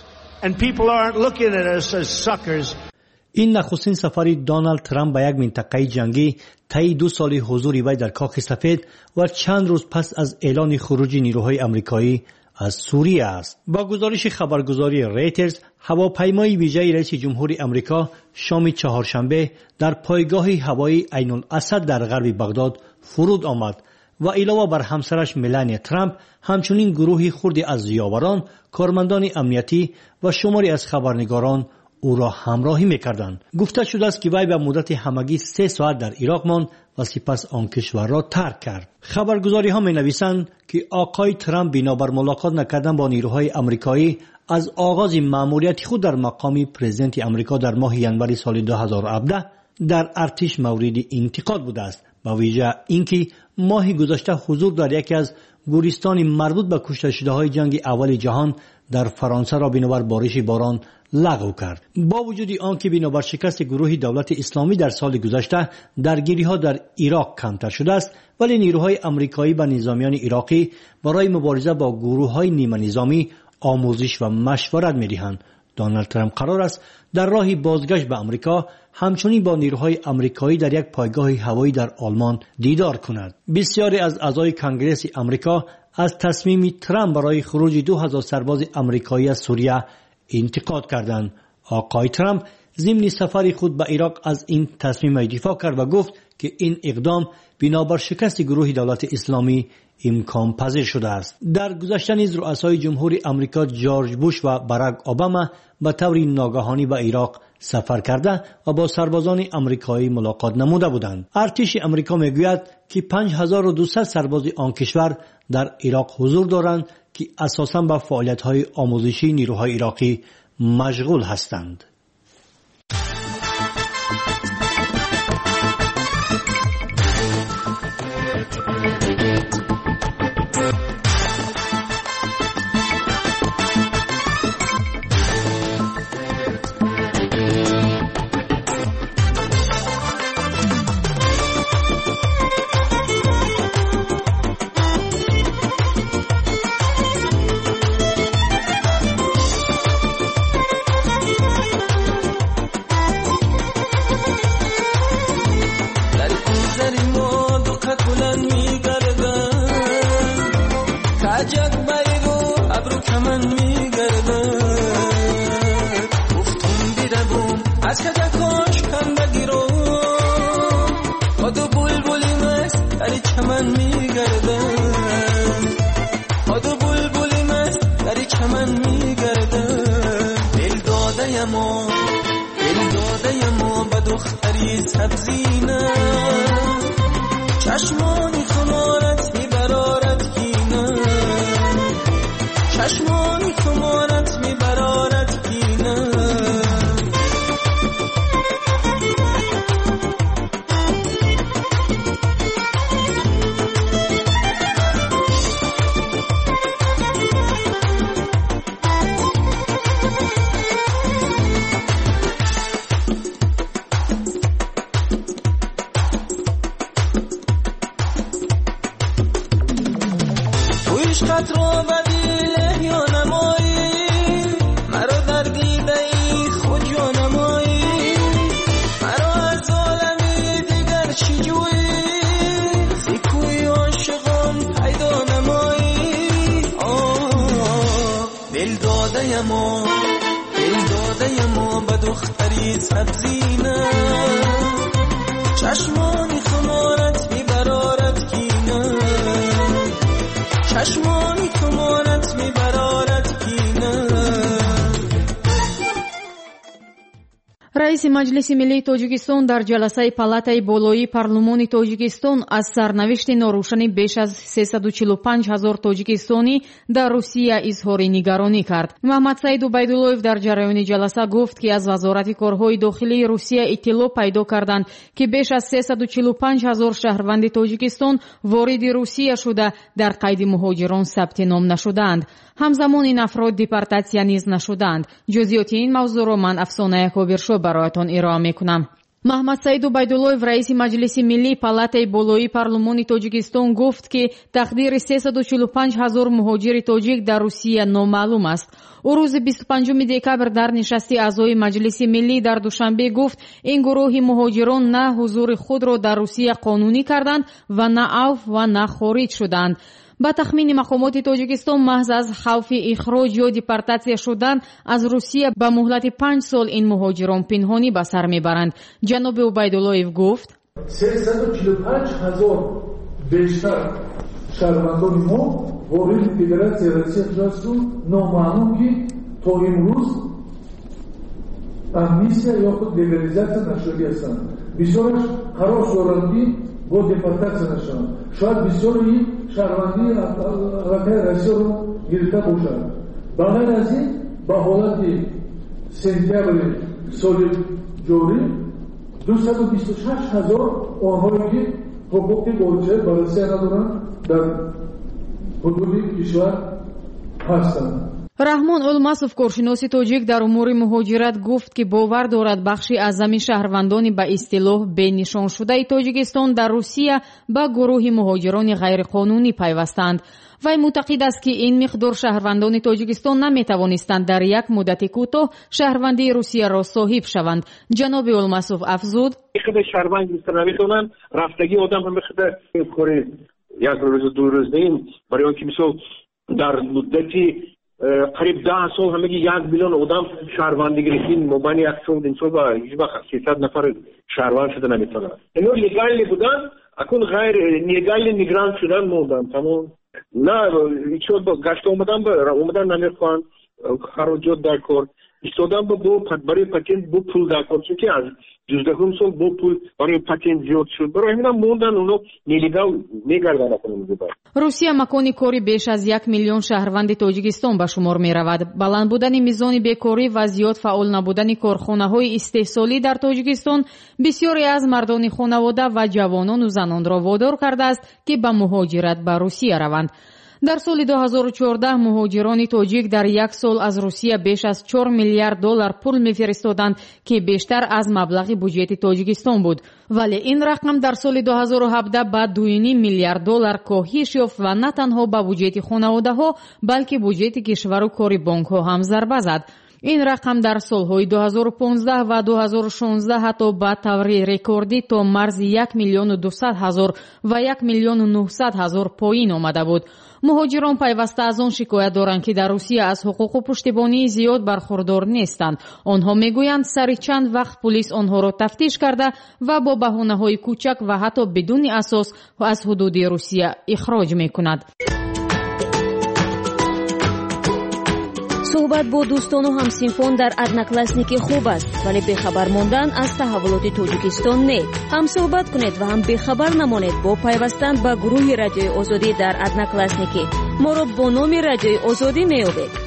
این نخستین سفری دونالد ترامپ به یک منطقه جنگی طی دو سال حضور وی در کاخ سفید و چند روز پس از اعلان خروج نیروهای آمریکایی از سوریه است. با گزارش خبرگزاری ریترز، هواپیمای ویژه رئیس جمهوری آمریکا شام چهارشنبه در پایگاه هوایی عین الاسد در غرب بغداد فرود آمد و علاوه بر همسرش ملانیا ترامپ همچنین گروهی خردی از زیاوران، کارمندان امنیتی و شماری از خبرنگاران او را همراهی می‌کردند. گفته شده است که وی به مدت همگی سه ساعت در عراق ماند و سپس آن کشور را ترک کرد. خبرگزاری‌ها می‌نویسند که آقای ترامپ بنابر ملاقات نکردن با نیروهای آمریکایی از آغاز مأموریت خود در مقام پرزیدنت آمریکا در ماه ژانویه سال دو هزار و هفده در ارتش مورد انتقاد بوده است. با ویژه اینکه ماه گذشته حضور در یکی از گورستان مربوط به کشته شده‌های جنگ اول جهان در فرانسه را بنابر بارش باران لغو کرد. با وجود آنکه بنابر شکست گروه دولت اسلامی در سال گذشته درگیری‌ها در عراق کمتر شده است، ولی نیروهای آمریکایی به نظامیان عراقی برای مبارزه با گروه‌های نیمه نظامی آموزش و مشورت می‌دهند. دونالد ترامپ قرار است در راه بازگشت به آمریکا همچنین با نیروهای آمریکایی در یک پایگاه هوایی در آلمان دیدار کند. بسیاری از اعضای کنگره آمریکا از تصمیم ترامپ برای خروج دو هزار سرباز آمریکایی از سوریه انتقاد کردند. آقای ترامپ ضمن سفر خود به عراق از این تصمیم دفاع کرد و گفت که این اقدام بنابر شکست گروه دولت اسلامی امکان پذیر شده است. در گذشته نیز رؤسای جمهوری آمریکا جورج بوش و باراک اوباما به طور ناگهانی به عراق سفر کرده و با سربازان آمریکایی ملاقات نموده بودند. ارتش آمریکا میگوید که پنج هزار و دویست سرباز آن کشور در عراق حضور دارند که اساساً به فعالیت‌های آموزشی نیروهای عراقی مشغول هستند. دل سبزی نه چشمانی خمارت میبرارت کینه چشمانی خمارت میبرارت کینه عشقت رو بدیله یا نمایی مرا در دیده ای خود یا نمایی مرا از عالمی دیگر چی جویی زیکوی عاشقان پیدا نمایی آه دل داده یما دل داده یما به دختری سبزی نه چشمانی خمارت میبرارت کینه چشمانی کمانت میبرارت کینه. раиси маҷлиси миллии тоҷикистон дар ҷаласаи палатаи болоии парлумони тоҷикистон аз сарнавишти норӯшани беш аз сесаду чилу панҷ ҳазор тоҷикистонӣ дар русия изҳори нигаронӣ кард. маҳмадсаид убайдуллоев дар ҷараёни ҷаласа гуфт ки аз вазорати корҳои дохилии русия иттилоъ пайдо карданд ки беш аз сесаду чилу панҷ ҳазор шаҳрванди тоҷикистон вориди русия шуда дар қайди муҳоҷирон сабти ном нашудаанд. ҳамзамон ин афрод депортатсия низ нашудаанд. ҷузъиёти ин мавзӯъро ман Афсона Якобиршо бароятон ироа мекунам. маҳмадсаид убайдуллоев раиси маҷлиси миллии палатаи болоии парлумони тоҷикистон гуфт ки тақдири сесаду чилу панҷ ҳазор муҳоҷири тоҷик дар русия номаълум аст. ӯ рӯзи бисту панҷуми декабр дар нишасти аъзои маҷлиси миллӣ дар душанбе гуфт ин гурӯҳи муҳоҷирон на ҳузури худро дар русия қонунӣ карданд ва на авф ва на хориҷ шуданд. ба тахмини мақомоти тоҷикистон маҳз аз хавфи ихроҷ ё депортатсия шудан аз русия ба муҳлати панҷ сол ин муҳоҷирон пинҳонӣ ба сар мебаранд. ҷаноби убайдуллоев гуфт сесаду чилу панҷ ҳазор бештар шаҳрвандони мо вориди федератсияи Россия шудасту номаълум ки то имрӯз амнистия ё худ легализатсия нашуда ҳастанд. бисёраш қарор доранд ки бо депортатсия нашаванд. шояд бисёри шаҳрвандии аллакай Россияро гирифта бошад. ба ғайр аз ин ба ҳолати сентябри соли ҷорӣ дусаду бисту шаш ҳазор онҳое ки ҳуқуқи болчаи ба Россия надоранд дар ҳудуди кишвар ҳастанд. раҳмон улмасов коршиноси тоҷик дар умури муҳоҷират гуфт ки бовар дорад бахши аъзами шаҳрвандони ба истилоҳ бенишоншудаи тоҷикистон дар русия ба гурӯҳи муҳоҷирони ғайриқонунӣ пайвастанд. вай мӯътақид аст ки ин миқдор шаҳрвандони тоҷикистон наметавонистанд дар як муддати кӯтоҳ шаҳрвандии русияро соҳиб шаванд. ҷаноби улмасов афзуд خیلی شهروند بیشتر نمیتونن رفتگی آدم هم بخده کاری یک روز دو روز نیم برای آنکه مثلا در مدتی قریب ده سال همگی یک میلیون آدم شهروندی گرفتین مبانی یک سال این سال با هیچ وقت سیصد نفر شهروند شده نمیتونن. اینو لیگالی بودن اکنون غیر لیگالی میگرانت شدن موندن تمام نه چون گشت اومدن اومدن نمیخوان خراجات در کار ایستادن با بو برای پاتنت بو پول در کار چون که از دوازدهم سال بو پول برای پاتنت زیاد شد برای همین موندن اونو نلیگال میگردن اکنون میگردن. русия макони кори беш аз як миллион шаҳрванди тоҷикистон ба шумор меравад. баланд будани мизони бекорӣ ва зиёд фаъол набудани корхонаҳои истеҳсолӣ дар тоҷикистон бисёре аз мардони хонавода ва ҷавонону занонро водор кардааст ки ба муҳоҷират ба русия раванд. дар соли ду ҳазору чордаҳ муҳоҷирони тоҷик дар як сол аз русия беш аз чор миллиард доллар пул мефиристоданд ки бештар аз маблағи буҷети тоҷикистон буд. вале ин рақам дар соли ду ҳазору ҳабдаҳ ба ду и ним миллиард доллар коҳиш ёфт ва на танҳо ба буҷети хонаводаҳо балки буҷети кишвару кори бонкҳо ҳам зарба зад. ин рақам дар солҳои ду ҳазору понздаҳ ва ду ҳазору шонздаҳ ҳатто ба таври рекордӣ то марзи як миллиону дусад ҳазор ва як миллиону нуҳсад ҳазор поин омада буд. муҳоҷирон пайваста аз он шикоят доранд ки дар русия аз ҳуқуқу пуштибонии зиёд бархурдор нестанд. онҳо мегӯянд сари чанд вақт пулис онҳоро тафтиш карда ва бо баҳонаҳои кӯчак ва ҳатто бидуни асос аз ҳудуди русия ихроҷ мекунад. صحبت با دوستان و همسینفان در ادناکلاسنیک خوب است، ولی بخبر ماندن از تحولات تاجیکستان نه. هم صحبت کنید و هم بخبر نمانید با پیوستن به گروه رادیوی آزادی در ادناکلاسنیک. ما را با نام رادیوی آزادی میابید.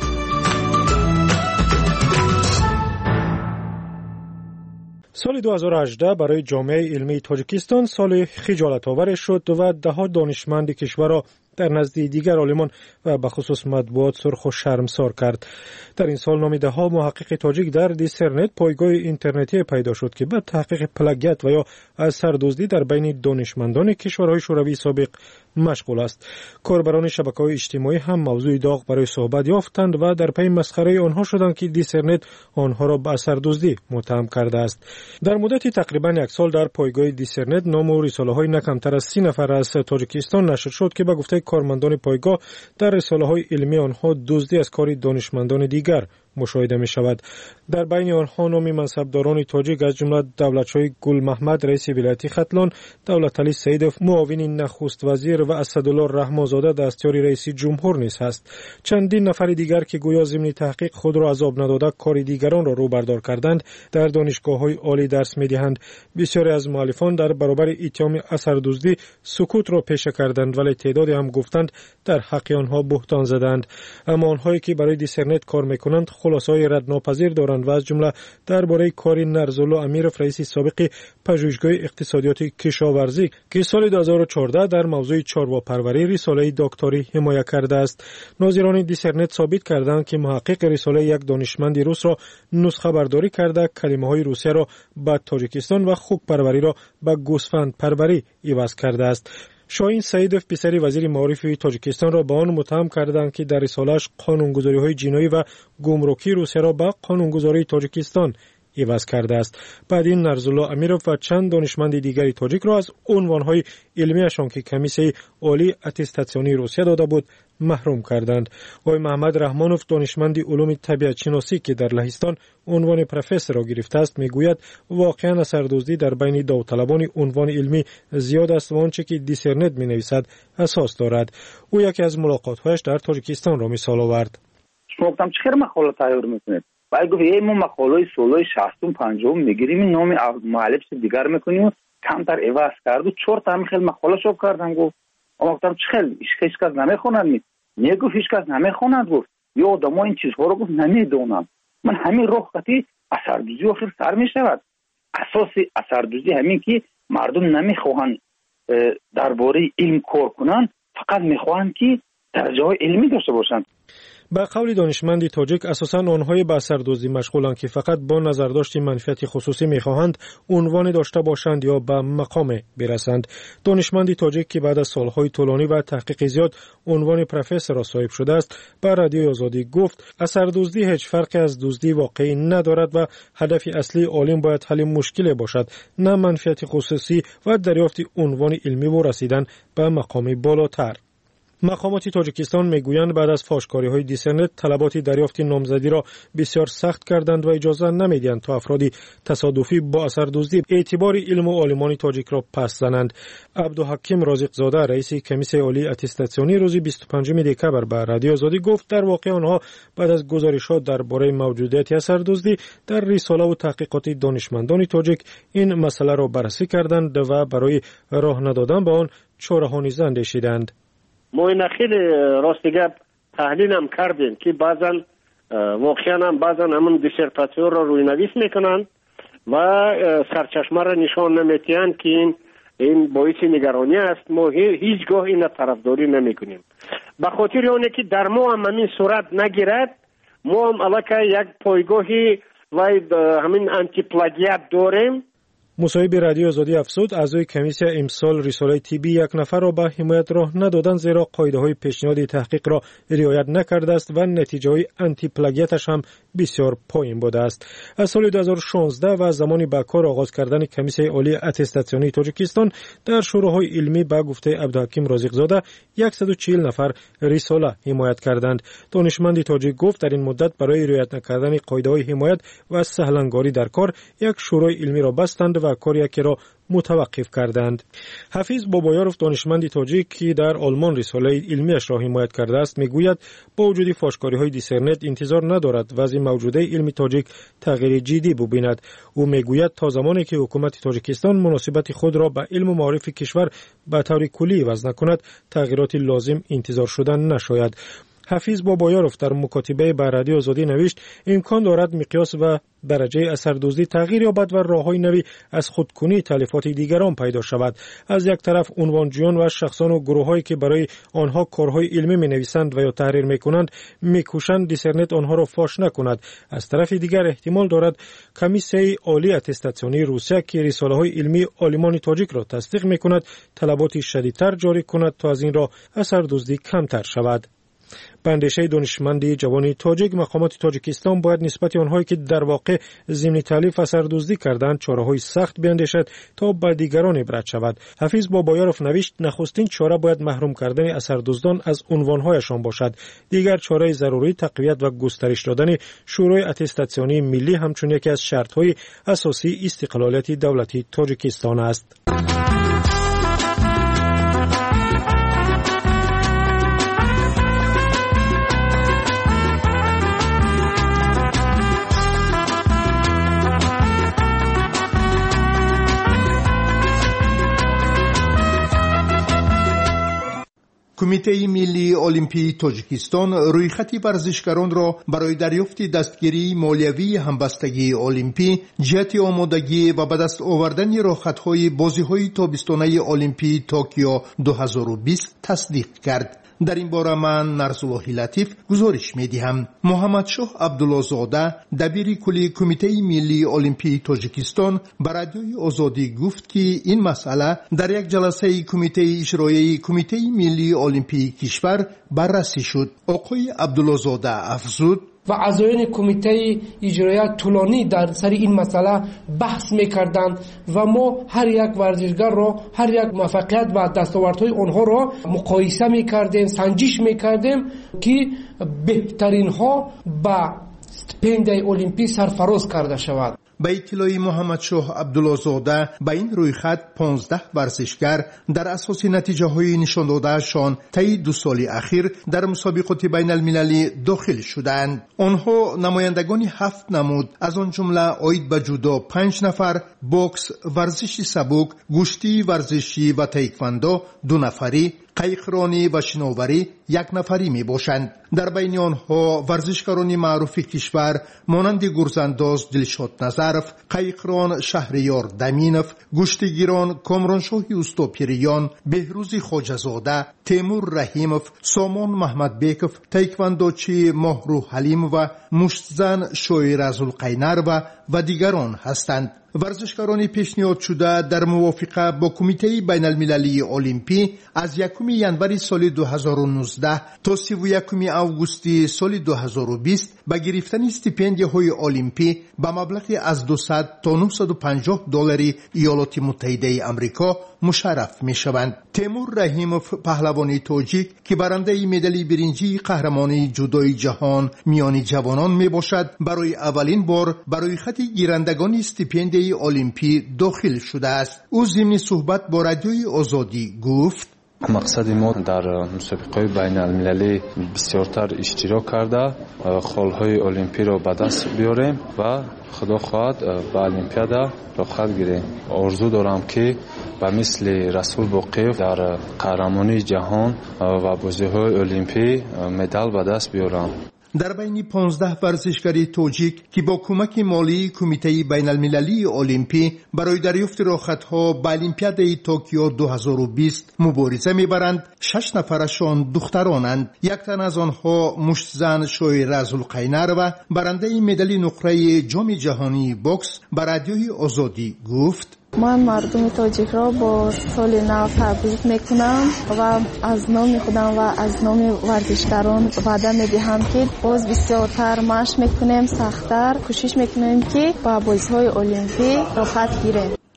سال دو هزار و هجده برای جامعه علمی تاجیکستان سال خجالت آور شد و ده ها دانشمند کشور را در نزد دیگر عالمان و به خصوص مطبوعات سرخ و شرمسار کرد. در این سال نام ده ها محقق تاجیک در دیسرنت، پایگاه اینترنتی پیدا شد که به تحقیق پلاگیات و یا اثردزدی در بین دانشمندان کشورهای شوروی سابق مشغول است. کاربران شبکه‌های اجتماعی هم موضوع داغ برای صحبت یافتند و در پی مسخره آنها شدند که دیسرنت آنها را به اثردزدی متهم کرده است. در مدت تقریبا یک سال در پایگاه دیسرنت نام و رساله‌های نه کمتر از سی نفر از تاجیکستان نشر شد که به گفته کارمندان پایگاه در رساله‌های علمی آنها دزدی از کار دانشمندان دیگر مشاهده می شود. در بین آنها نام منصبداران تاجیک از جمله دولتشاه گل محمد رئیس ولایت ختلان، دولتعلی سیدوف معاون نخست وزیر و اسدالله رحمانزاده دستیار رئیس جمهور نیز است. چندین نفر دیگر که گویا ضمن تحقیق خود را عذاب نداده کار دیگران را رو بردار کردند در دانشگاه‌های عالی درس می‌دهند. بسیاری از مؤلفان در برابر اتهام اثردزدی سکوت را پیشه کردند، ولی تعدادی هم گفتند در حق آنها بهتان زدند. اما آنهایی که برای دیسرنت کار می‌کنند خلاصه‌های ردناپذیر دارند و از جمله درباره کار نرزالله امیرف رئیس سابق پژوهشگاه اقتصادیات کشاورزی که سال دو هزار و چهارده در موضوع چارواپروری رساله دکتری حمایت کرده است. ناظران دیسرنت ثابت کردند که محقق رساله یک دانشمند روس را نسخه برداری کرده کلمه‌های روسیه را به تاجیکستان و خوک پروری را به گوسفند پروری عوض کرده است. شاهین سیدوف پسر وزیر معارف تاجیکستان را به آن متهم کردند که در رساله‌اش قانونگذاری‌های جنایی و گمرکی روسیه را به قانونگذاری تاجیکستان عوض کرده است. بعد این نرزالله امیرف و چند دانشمند دیگری تاجیک را از عنوان‌های علمیشان که کمیسیون عالی اتستاسیونی روسیه داده بود محروم کردند. آقای محمد رحمانوف دانشمند علوم طبیعت شناسی که در لهستان عنوان پروفسور را گرفته است میگوید واقعا اثردزدی در بین داوطلبان عنوان علمی زیاد است و آنچه که دیسرنت می‌نویسد اساس دارد. او یکی از ملاقات‌هایش در تاجیکستان را مثال آورد. گفتم چه مقاله تیار می‌کنید؟ بعد گفت ای ما مقاله سالهای شصتم پنجم میگیریم نام مؤلف دیگر میکنیم کمتر عوض کرد و چهار تا خیلی مقاله چاپ کردن. گفت اما گفتم چه خیلی هیچ کس نمیخونند. نه گفت هیچ کس نمیخونند. گفت یا آدم‌ها این چیزها رو گفت نمیدونم. من همین راه خطی اثردوزی آخر سر میشود. اساس اثردوزی همین که مردم نمیخواهند درباره علم کار کنند، فقط میخواهند که درجه‌های علمی داشته باشند. به قول دانشمندی تاجیک اساساً آنهای به اثردوزی مشغولند که فقط با نظرداشت منفعت خصوصی میخواهند عنوان داشته باشند یا به مقام برسند. دانشمندی تاجیک که بعد از سالهای طولانی و تحقیق زیاد عنوان پروفسور را صاحب شده است بر رادیوی آزادی گفت اثردوزی هیچ فرقی از دزدی واقعی ندارد و هدف اصلی عالم باید حل مشکل باشد، نه منفعت خصوصی و دریافت عنوان علمی و رسیدن به مقام بالاتر. مقامات تاجیکستان میگویند بعد از فاشکاری‌های دیسرنت طلبات دریافت نامزدی را بسیار سخت کردند و اجازه نمیدهند تا افرادی تصادفی با اثردزدی اعتبار علم و عالمان تاجیک را پس زنند. عبدالحکیم رازقزاده رئیس کمیسیون عالی اتستاسیونی روز بیست و پنجم دکبر به رادیو آزادی گفت در واقع آنها بعد از گزارشات درباره موجودیت اثردزدی در رساله و تحقیقات دانشمندان تاجیک این مسئله را بررسی کردند و برای راه ندادن به آن چاره‌ها نیز اندیشیدند. ما این خیلی راست گپ تحلیل هم کردیم که بعضا واقعا هم بعضا همون دیسرتاسیون را روی نویس میکنن و سرچشمه را نشان نمیتین که این این باعث نگرانی است. ما هیچگاه این طرفداری نمیکنیم. به خاطر اونه که در ما هم همین صورت نگیرد، ما هم علاقه یک پایگاهی و همین آنتی پلاگیات داریم. مصاحب رادیو آزادی افزود اعضای کمیسیون امسال رساله طبی یک نفر را به حمایت راه ندادند زیرا قاعده‌های پیشنهادی تحقیق را رعایت نکرده است و نتیجه‌های آنتی پلاگیاتش هم بسیار پایین بوده است. از سال دو هزار و شانزده و زمانی به کار آغاز کردن کمیسیون عالی اتستاسیونی تاجیکستان در شوراهای علمی به گفته عبدالحکیم رازقزاده صد و چهل نفر رساله حمایت کردند. دانشمند تاجیک گفت در این مدت برای رعایت نکردن قاعده‌های حمایت و سهلانگاری در کار یک شورای علمی را بستند و و کاریکی را متوقف کردند. حفیظ بابایاروف دانشمند تاجیک که در آلمان رساله علمیش را حمایت کرده است میگوید با وجود فاشکاری‌های دیسرنت انتظار ندارد وضع موجوده علمی تاجیک تغییر جدی ببیند. او میگوید تا زمانی که حکومت تاجیکستان مناسبت خود را به علم و معارف کشور به طور کلی عوض نکند تغییرات لازم انتظار شدن نشاید. حفیظ بابایاروف در مکاتبه با رادیو آزادی نوشت امکان دارد مقیاس و درجه اثردوزی تغییر یابد و راه‌های نوی از خودکنی تالیفات دیگران پیدا شود. از یک طرف عنوانجویان و شخصان و گروه‌هایی که برای آنها کارهای علمی می‌نویسند و یا تحریر می‌کنند می‌کوشند دیسرنت آنها را فاش نکند. از طرف دیگر احتمال دارد کمیسیون عالی اتستاسیونی روسیه که رساله‌های علمی آلمان تاجیک را تصدیق می‌کند طلبات شدیدتر جاری کند تا از این راه اثردوزی کمتر شود. به اندیشه دانشمند جوان تاجیک مقامات تاجیکستان باید نسبت آنهایی که در واقع ضمن تالیف اثردوزی کردند چاره‌های سخت بیندیشد تا به دیگران عبرت شود. حفیظ بابایاروف نوشت نخستین چاره باید محروم کردن اثردوزان از عنوانهایشان باشد. دیگر چاره ضروری تقویت و گسترش دادن شورای اتستاسیونی ملی همچون یکی از شرط‌های اساسی استقلالیت دولتی تاجیکستان است. کمیته ملی المپی تاجیکستان رویخط ورزشکاران را برای دریافت دستگیری مالیوی همبستگی المپی، جهت آمادگی و به دست آوردن راهحل‌های بازی‌های تابستانه المپی توکیو دو هزار و بیست تصدیق کرد. در این باره من نرسالله لطیف گزارش می‌دهم. محمد شاه عبدالله‌زاده دبیر کلی کمیته ملی المپی تاجیکستان به رادیوی آزادی گفت که این مسئله در یک جلسه کمیته اجرایی کمیته ملی المپی کشور بررسی شد. آقای عبدالله‌زاده افزود و اعضایان کمیته اجرایی طولانی در سر این مسئله بحث میکردند و ما هر یک ورزشکار را هر یک موفقیت و دستاوردهای آنها را مقایسه میکردیم، سنجش میکردیم که بهترین ها به استیپندیای المپی سرفراز کرده شود. به اطلاع محمد شاه عبدالله‌زاده به این رویخط پانزده ورزشکار در اساس نتیجه های نشان دادهشان طی دو سال اخیر در مسابقات بین المللی داخل شدند. آنها نمایندگان هفت نمود از آن جمله عاید به جودو پنج نفر، بوکس، ورزش سبک، گوشتی ورزشی و تایکواندو دو نفری، قایقرانی و شناوری یک نفری می باشند. در بین آنها ورزشکاران معروف کشور مانند گرزانداز دلشاد نظرف، قایقران شهریار دمینف، گوشتگیران کامرانشاه اوستاپیریان، بهروز خواجه‌زاده، تیمور رحیمов، سامان محمد بیکов، تایکواندوچی ماهرو حلیم و مشتزن شویر ازالقینر و و دیگران هستند. ورزشکاران پیشنهاد شده در موافقه با کمیته بین المللی المپی از یکم ژانویه سال دو هزار و نوزده تا سی و یکم آگوست سال دو هزار و بیست به گرفتن استیپندیهای المپی به مبلغ از دویست تا نهصد و پنجاه دلار ایالات متحده آمریکا مشرف می شوند. تیمور رحیمov پهلوان تاجیک که برنده مدال برنجی قهرمانی جودوی جهان میان جوانان می باشد برای اولین بار برای خط گیرندگان استیپندی المپی داخل شده است. او ضمن صحبت با رادیوی آزادی گفت مقصد ما در مسابقه بین المللی بسیارتر اشتراک کرده خالهای المپی را به دست بیاریم و خدا خواهد به المپیادا داخل گیریم. آرزو دارم که به مثل رسول باقیف در قهرمانی جهان و بازی‌های المپی مدال به دست بیارم. در بین پانزده ورزشکار تاجیک که با کمک مالی کمیته بین المللی المپی برای دریافت راهحل‌ها به المپیاد توکیو دو هزار و بیست مبارزه میبرند، شش نفرشان دخترانند. یک تن از آنها مشتزن شویر ازالقینر و برنده مدال نقره جام جهانی بوکس به رادیوی آزادی گفت من مردم تاجیک را با سال نو تبریک میکنم و از نام خودم و از نام ورزشکاران وعده میدهم که باز بسیارتر مشق میکنیم، سختتر کوشش میکنیم که با بازی‌های المپی راحت گیریم.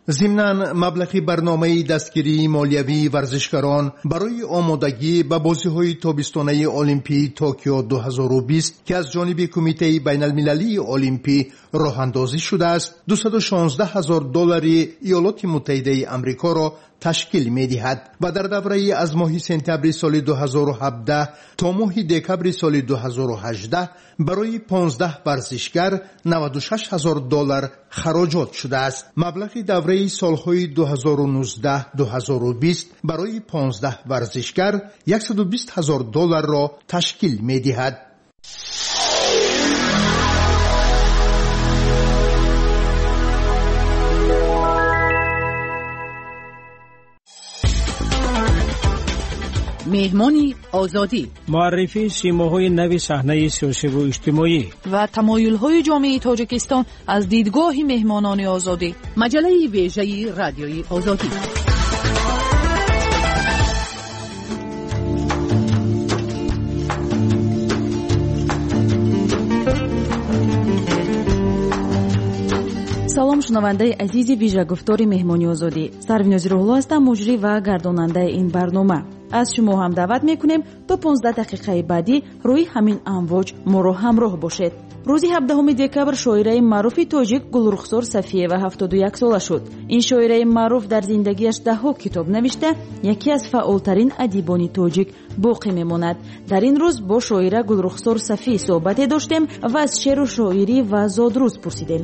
ضمناً مبلغ برنامه دستگیری مالیوی ورزشکاران برای آمادگی به بازی‌های تابستانه المپی توکیو دو هزار و بیست که از جانب کمیته بین المللی المپی راه اندازی شده است دویست و شانزده هزار دلار ایالات متحده آمریکا را تشکیل می‌دهد و در دوره از ماه سپتامبر سال دو هزار و هفده تا ماه دکمبر سال دو هزار و هجده برای پانزده ورزشگر نود و شش هزار دلار خراجات شده است. مبلغ دوره سالهای دو هزار و نوزده تا دو هزار و بیست برای پانزده ورزشگر صد و بیست هزار دلار را تشکیل می‌دهد. مهمانی آزادی، معرفی سیماهای نو صحنه سیاسی و اجتماعی و تمایل‌های جامعه تاجیکستان از دیدگاه مهمانان آزادی. مجله ویژه رادیوی آزادی. салом шунавандаи азизи вижагуфтори меҳмони озодӣ, Сарвинози Рӯҳулло ҳастам, муҷрӣ ва гардонандаи ин барнома. аз шумо ҳам даъват мекунем то понздаҳ дақиқаи баъдӣ рӯи ҳамин амвоҷ моро ҳамроҳ бошед. рӯзи ҳабдаҳуми декабр шоираи маъруфи тоҷик Гулрухсор Сафиева ҳафтоду як сола шуд. ин шоираи маъруф дар зиндагиаш даҳҳо китоб навишта, яке аз фаъолтарин адибони тоҷик боқӣ мемонад. дар ин рӯз бо шоира Гулрухсор Сафӣ суҳбате доштем ва аз шеъру шоирӣ ва зодрӯз пурсидем.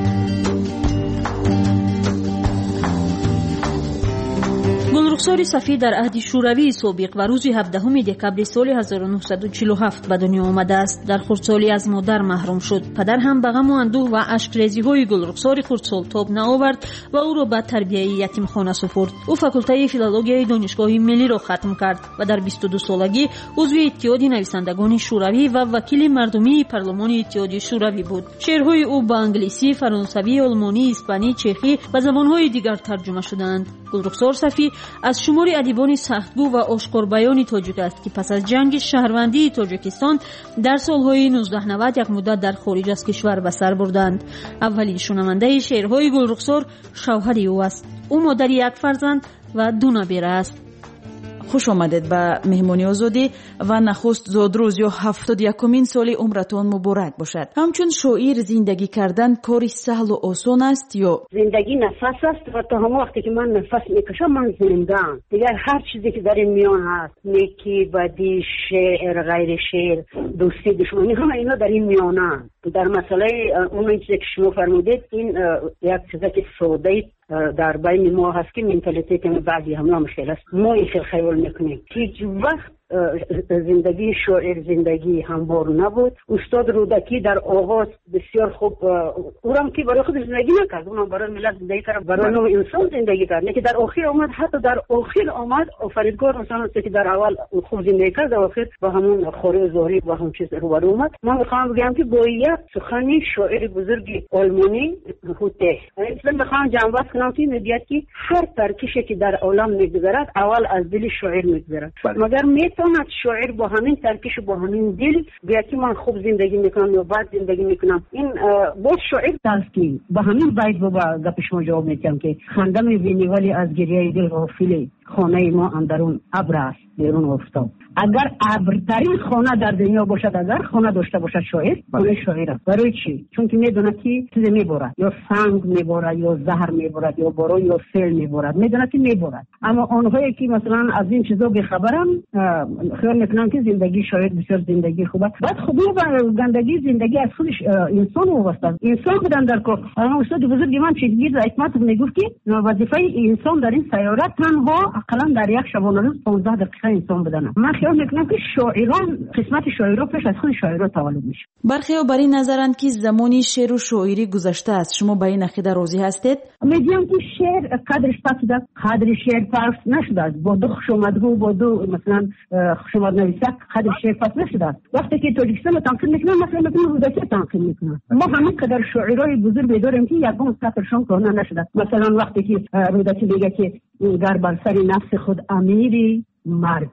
гулрухсори Сафӣ дар аҳди шӯравии собиқ ва рӯзи ҳабдаҳуми декабри соли ҳазору нуҳсаду чилу ҳафт ба дунё омадааст. дар хурдсолӣ аз модар маҳрум шуд. падар ҳам ба ғаму андӯҳ ва ашкрезиҳои Гулрухсори хурдсол тоб наовард ва ӯро ба тарбияи ятимхона суфурд. ӯ факултаи филологияи донишгоҳи миллиро хатм кард ва дар бисту ду солагӣ узви иттиҳоди нависандагони шӯравӣ ва вакили мардумии парлумони иттиҳоди шӯравӣ буд. шеърҳои ӯ ба англисӣ, фаронсавӣ, олмонӣ, испанӣ, чехӣ ва забонҳои дигар тарҷума шудаанд. Гулрухсор Сафӣ аз шумори адибони сахтгӯ ва ошкорбаёни тоҷик аст, ки пас аз ҷанги шаҳрвандии Тоҷикистон дар солҳои нуздаҳ навад як муддат дар хориҷ аз кишвар ба сар бурданд. аввалин шунавандаи шеърҳои Гулрухсор шавҳари ӯ аст. ӯ модари як фарзанд ва ду набера аст. хуш омадед ба меҳмони озодӣ ва нахуст зодрӯз ё ҳафтоду якумин соли умратон муборак бошад. ҳамчун шоир зиндагӣ кардан кори саҳлу осон аст ё зиндагӣ нафас аст ва то ҳамон вақте ки ман нафас мекашам ман зиндаам. дигар ҳар чизе ки дар ин миён ҳаст, неки, бадӣ, шеър, ғайри шеър, дӯстӣ, душманӣ, ҳама ино дар ин миёнаанд. дар масъалаи он чизе ки шумо фармудед, ин як чизе ки содаи дар байни мо ҳаст ки менталитетами баъди ҳама мушкил аст. мо ин хел хаёл мекунем. ҳеҷ вақт زندگی شاعر زندگی هموار نبود. استاد رودکی در آغاز بسیار خوب اونم که برای خود زندگی نکرد، اونم برای ملت زندگی کرد، برای نوع انسان زندگی کرد، نه که در آخر آمد، حتی در آخر آمد آفریدگار مثلا که در اول خوب زندگی کرد، در آخر با همون خوره ظاهری و همون چیز روبرو اومد. من میخوام بگم که با یک سخنی شاعر بزرگ آلمانی هوته اصلا میخوام جنبش کنم که میگه که هر ترکیشی که در عالم میگذرد اول از دل شاعر میگذرد، مگر میتواند شاعر با همین ترکیش با همین دل بیا که من خوب زندگی میکنم یا بد زندگی میکنم. این بود شاعر است که با همین بیت با گپ شما جواب میدم که خنده میبینی ولی از گریه دل غافلی، خانه ما اندرون ابر است بیرون افتاد. اگر ابرترین خانه در دنیا باشد، اگر خانه داشته باشد شاعر، اون شاعر است. برای چی؟ چون که میدونه که چیز میبرد، یا سنگ میبرد، یا زهر میبرد، یا باران یا سیل میبرد، میدونه که میبرد. اما آنهایی که مثلا از این چیزا بیخبرن خیال میکنن که زندگی شاعر بسیار زندگی خوبه. بعد خوبی و گندگی زندگی از خودش انسان وابسته است. انسان بودن در کار. الان استاد بزرگ من چیزگیر حکمت میگفت که وظیفه انسان در این سیاره تنها اقلا در یک شبانه روز پانزده دقیقه انسان بودن. من خیال میکنم که شاعران قسمت شاعران پیش از خود شاعران تولد میشه. برخی‌ها بر این نظرند که زمانی شعر و شاعری گذشته است. شما با این عقیده راضی هستید؟ میگم که شعر قدرش پسیده، قدر شعر پس نشده. با دو خوشامدگو با دو مثلا خوشامد نویسه قدر شعر پس نشده. وقتی که تاجیکستان تنقید میکنن مثلا میگن رودکی تنقید میکنن. ما همین قدر شاعرای بزرگ داریم که یگان سطرشون کهنه نشده. مثلا وقتی که رودکی میگه که گر بر سر نفس خود امیری مردی،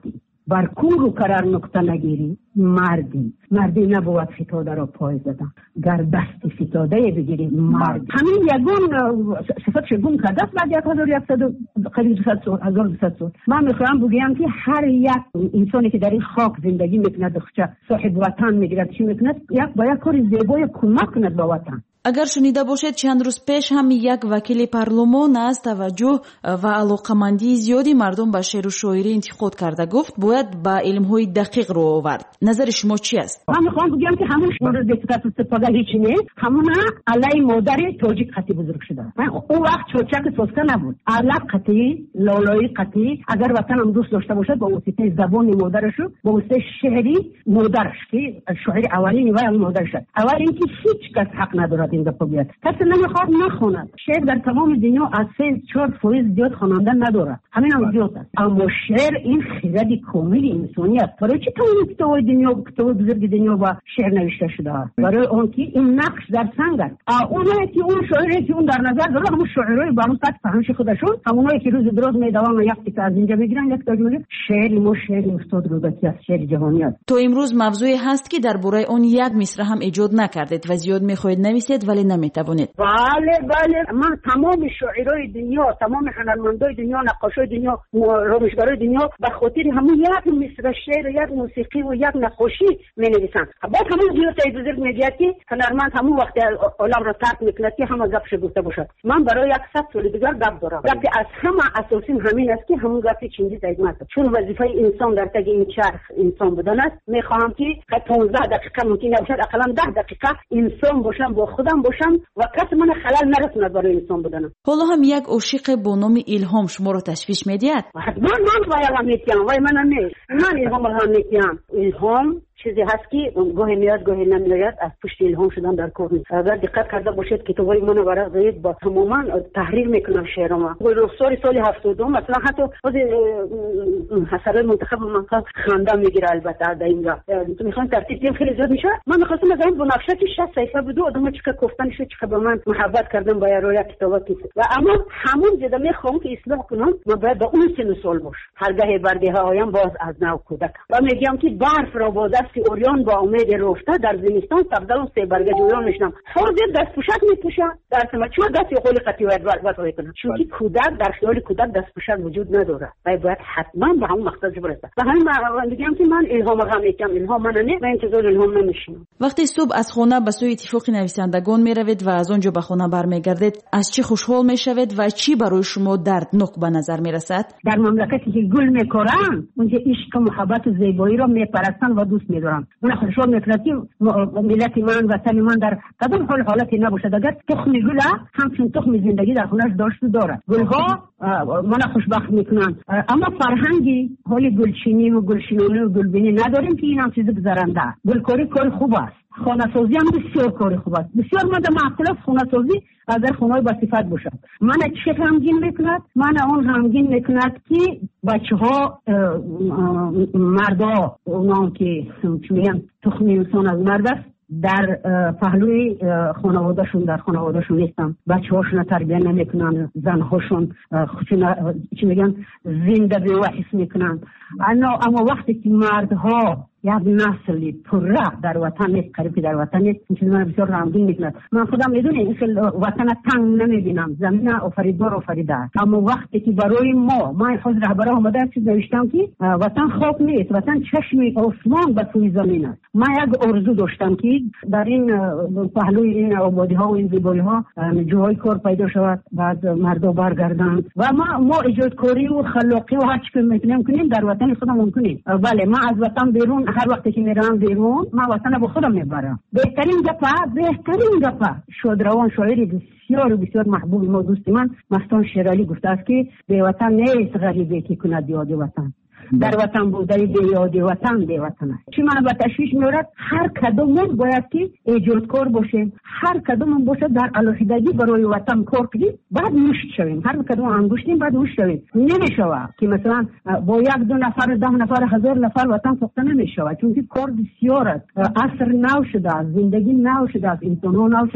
بر کور و کرر نقطه نگیری مردی مردی نبود فتاده را پای زدن گر دست فتاده بگیری مرد همین یگون صفت شگون کرده است بعد یک هزار و یکصد قریب دویست سال هزار و دویست سال. من میخوام بگویم که هر یک انسانی که در این خاک زندگی میکنه دختر صاحب وطن میگیرد چی میکنه یک با یک کار زیبای کمک کند به وطن. агар шунида бошед чанд рӯз пеш ҳам як вакили парлумон аз таваҷҷӯҳ ва алоқамандии зиёди мардум ба шеъру шоирӣ интиқод карда гуфт бояд ба илмҳои дақиқ рӯ овард. назари шумо чӣ аст? ман мехоҳам бигӯям ки ҳамун депутат истифода ҳеҷ нест ҳамуна алайи модари тоҷик қатӣ бузург шуда. он вақт чорчак соска набуд алак қатӣ лолои қатӣ агар ватанам дӯст дошта бошад ба воситаи забони модарашу ба воситаи шеъри модараш ки шоири аввалини вай модараш аст. аввал ин ки ҳеҷ кас ҳақ надорад این دفعه بیاد کسی نمیخواد نخواند. شعر در تمام دنیا از سه چهار فایز زیاد خواننده ندارد همین هم زیاد است اما شعر این خرد کامل انسانی است. برای چی تمام کتاب دنیا کتاب بزرگ دنیا با شعر نوشته شده است؟ برای اون که این نقش در سنگ است. اونایی که اون شاعری که اون در نظر داره همون شاعرای با اون سطح فهمش خودشون همونایی که روز دراز میدوام یک تیکه از اینجا میگیرن یک تا میگیرن شعر ما شعر استاد رودکی است شعر جهانی است. تو امروز موضوعی هست که درباره اون یک مصرع هم ایجاد نکردید و زیاد میخواهید نویسید ولی نمیتوانید. بله بله من تمام شاعرای دنیا تمام هنرمندای دنیا نقاشای دنیا رامشگرای دنیا به خاطر همون یک مصرع شعر یک موسیقی و یک نقاشی مینویسن. بعد همون زیادی بزرگ میگه که هنرمند همون وقت عالم را ترک میکند که همه گپش گفته باشد. من برای یک سال دیگر گپ دارم. گپی از همه اساسی همین است که همون گپی چنگیز ایزمن است. چون وظیفه انسان در تگ این چرخ انسان بودن است. میخواهم که پانزده دقیقه ممکن نباشد اقلا ده دقیقه انسان باشم با خودم باشم و کس من خلل نرسوند برای انسان بودنم. حالا هم یک عاشق با نام الهام شما را تشویش میدهد؟ من من وای میتیام وای من نیست. من الهام را میتیام. الهام چیزی هست که گاهی میاد گاهی نمیاد از پشت الهام شدن در کار نیست. اگر دقت کرده باشید کتابای من ورق زدید با تماما تحریر میکنم شعرام. رخسار سال هفتاد مثلا حتی از حسرات منتخب من خنده میگیره البته در اینجا. تو میخوام ترتیب خیلی زیاد میشه. من میخواستم از این بنفشه که شصت صفحه بود آدم چیکار گفتنش چیکار به من محبت کردم با رویا کتابات و اما همون جدا میخوام که اصلاح کنم و باید با اون سن سال باش. هرگاه برده هایم باز از نو کودک. و میگم که برف را با دست اوریان با امید رفته در زمستان تبدل سه برگه جویان میشنم. فرض دست پوشک میپوشم در سما چون دست خیلی قطعی باید واسه کنم. چون که کودک در خیال کودک دست پوشک وجود نداره. باید حتما به همون مقصد برسه. و همین میگم که من الهام را میگم الهام من نه من انتظار الهام نمیشم. وقتی صبح از خانه به سوی اتفاق نویسندگان میروید و از آنجا به خانه برمیگردید از چی خوشحال میشوید و چی برای شما دردناک به نظر میرسد؟ در مملکتی که گل میکارن اونجا عشق و محبت و زیبایی را میپرستن و دوست میدارن. من خوشحال میکنم که ملت من وطن من در کدام حال حالتی نباشد اگر تخم گل همچون تخم زندگی در خونش داشت و دارد. گلها من خوشبخت میکنن اما فرهنگی حال گلچینی و گلشینانی و گلبینی نداریم که این هم چیز گذرنده. گلکاری کار خوب است. خانه سازی هم بسیار کار خوب است. بسیار من در معقول است خانه سازی اگر خانه‌ای با صفت باشد. من چه غمگین میکند؟ من اون غمگین میکند که بچه‌ها مردا اونام که چی میگن تخم انسان از مرد است در پهلوی خانوادهشون در خانوادهشون نیستن. بچه‌هاشون تربیت نمیکنن. زن‌هاشون چی میگن زنده به وحش میکنن. اما وقتی که مردها یک نسلی پررق در وطن نیست قریب در وطن نیست این چیز من بسیار غمگین میکند. من خودم میدونم این وطن تنگ نمیبینم زمین آفریدگار آفریده است اما وقتی که برای ما من خود رهبران آمده چیز نوشتم که وطن خواب نیست وطن چشم آسمان به سوی زمین است. من یک آرزو داشتم که در این پهلوی این آبادی ها و این زیبایی ها جاهای کار پیدا شود بعد مردا برگردند و ما ما ایجادکاری و خلاقی و هر چی که میتونیم کنیم در وطن خودمون کنیم. بله من از وطن بیرون هر وقتی که میرم بیرون من وطن با خودم میبرم. بهترین گپا بهترین گپا شادروان شاعری بسیار بسیار محبوب ما دوست من مستان شیرالی گفته است که به وطن نیست غریبه که کند یاد وطن. در وطن بودن به یاد وطن به وطن است. چی من به تشویش میارد هر کدومون باید که ایجادکار باشیم. هر کدومون باشه در الوهیدگی برای وطن کار کنیم بعد مشت شویم. هر کدوم انگشتیم بعد مشت شویم. نمیشوه که مثلا با یک دو نفر ده نفر هزار نفر وطن ساخته نمیشوه چون که کار بسیار است. عصر نو شده است. زندگی نو شده است. انسان‌ها نو شده است.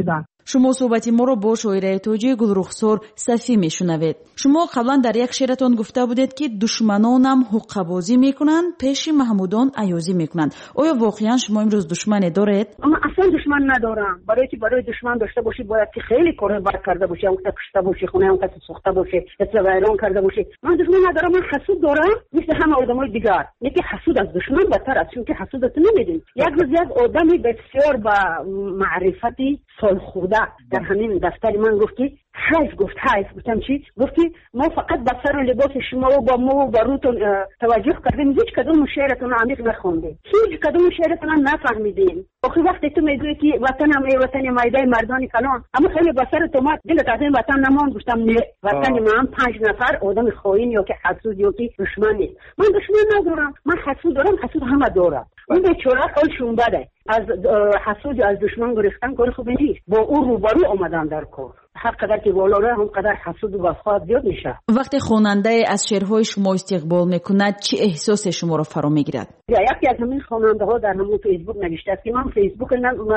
шумо суҳбати моро бо шоираи тоҷик Гулрухсор Сафӣ мешунавед. шумо қаблан дар як шеъратон гуфта будед ки душманонам ҳуққабозӣ мекунанд, пеши маҳмудон аёзӣ мекунанд. оё воқеан шумо имрӯз душмане доред? من اصلا دشمن ندارم. برای که برای دشمن داشته باشی باید که خیلی کار بد کرده باشی، اون کسی کشته باشی، خونه اون کسی سوخته باشی، کسی ویران کرده باشی. من دشمن ندارم، من حسود دارم مثل همه آدمای دیگر. یکی حسود از دشمن بدتر است، چون که حسودت نمیدین. یک روز یک آدمی بسیار با معرفتی سالخورده در همین دفتر من گفت که حیف، گفت حیف. گفتم چی؟ گفتی ما فقط به سر و لباس شما و با مو و با روتون توجه کردیم، هیچ کدوم شعرتون عمیق نخوندیم، هیچ کدوم شعرتون نفهمیدیم. آخه وقتی تو میگویی که وطنم ای وطن میدان مردان کلان، اما خیلی به سر تو مات دلت از این وطن نمان. گفتم نه، وطن من پنج نفر آدم خائن یا که حسود یا که دشمن نیست. من دشمن ندارم، من حسود دارم، حسود همه دارم. اون بیچاره حالشون بده، از حسود از دشمن گرفتن کار خوبی نیست. با او روبرو آمدن در کار. هر قدر که بالا راه هم قدر حسود و وفا زیاد میشه. وقتی خواننده از شعرهای شما استقبال میکند چه احساس شما را فرا میگیرد؟ یکی از همین خواننده ها در همون فیسبوک نوشته است که من فیسبوک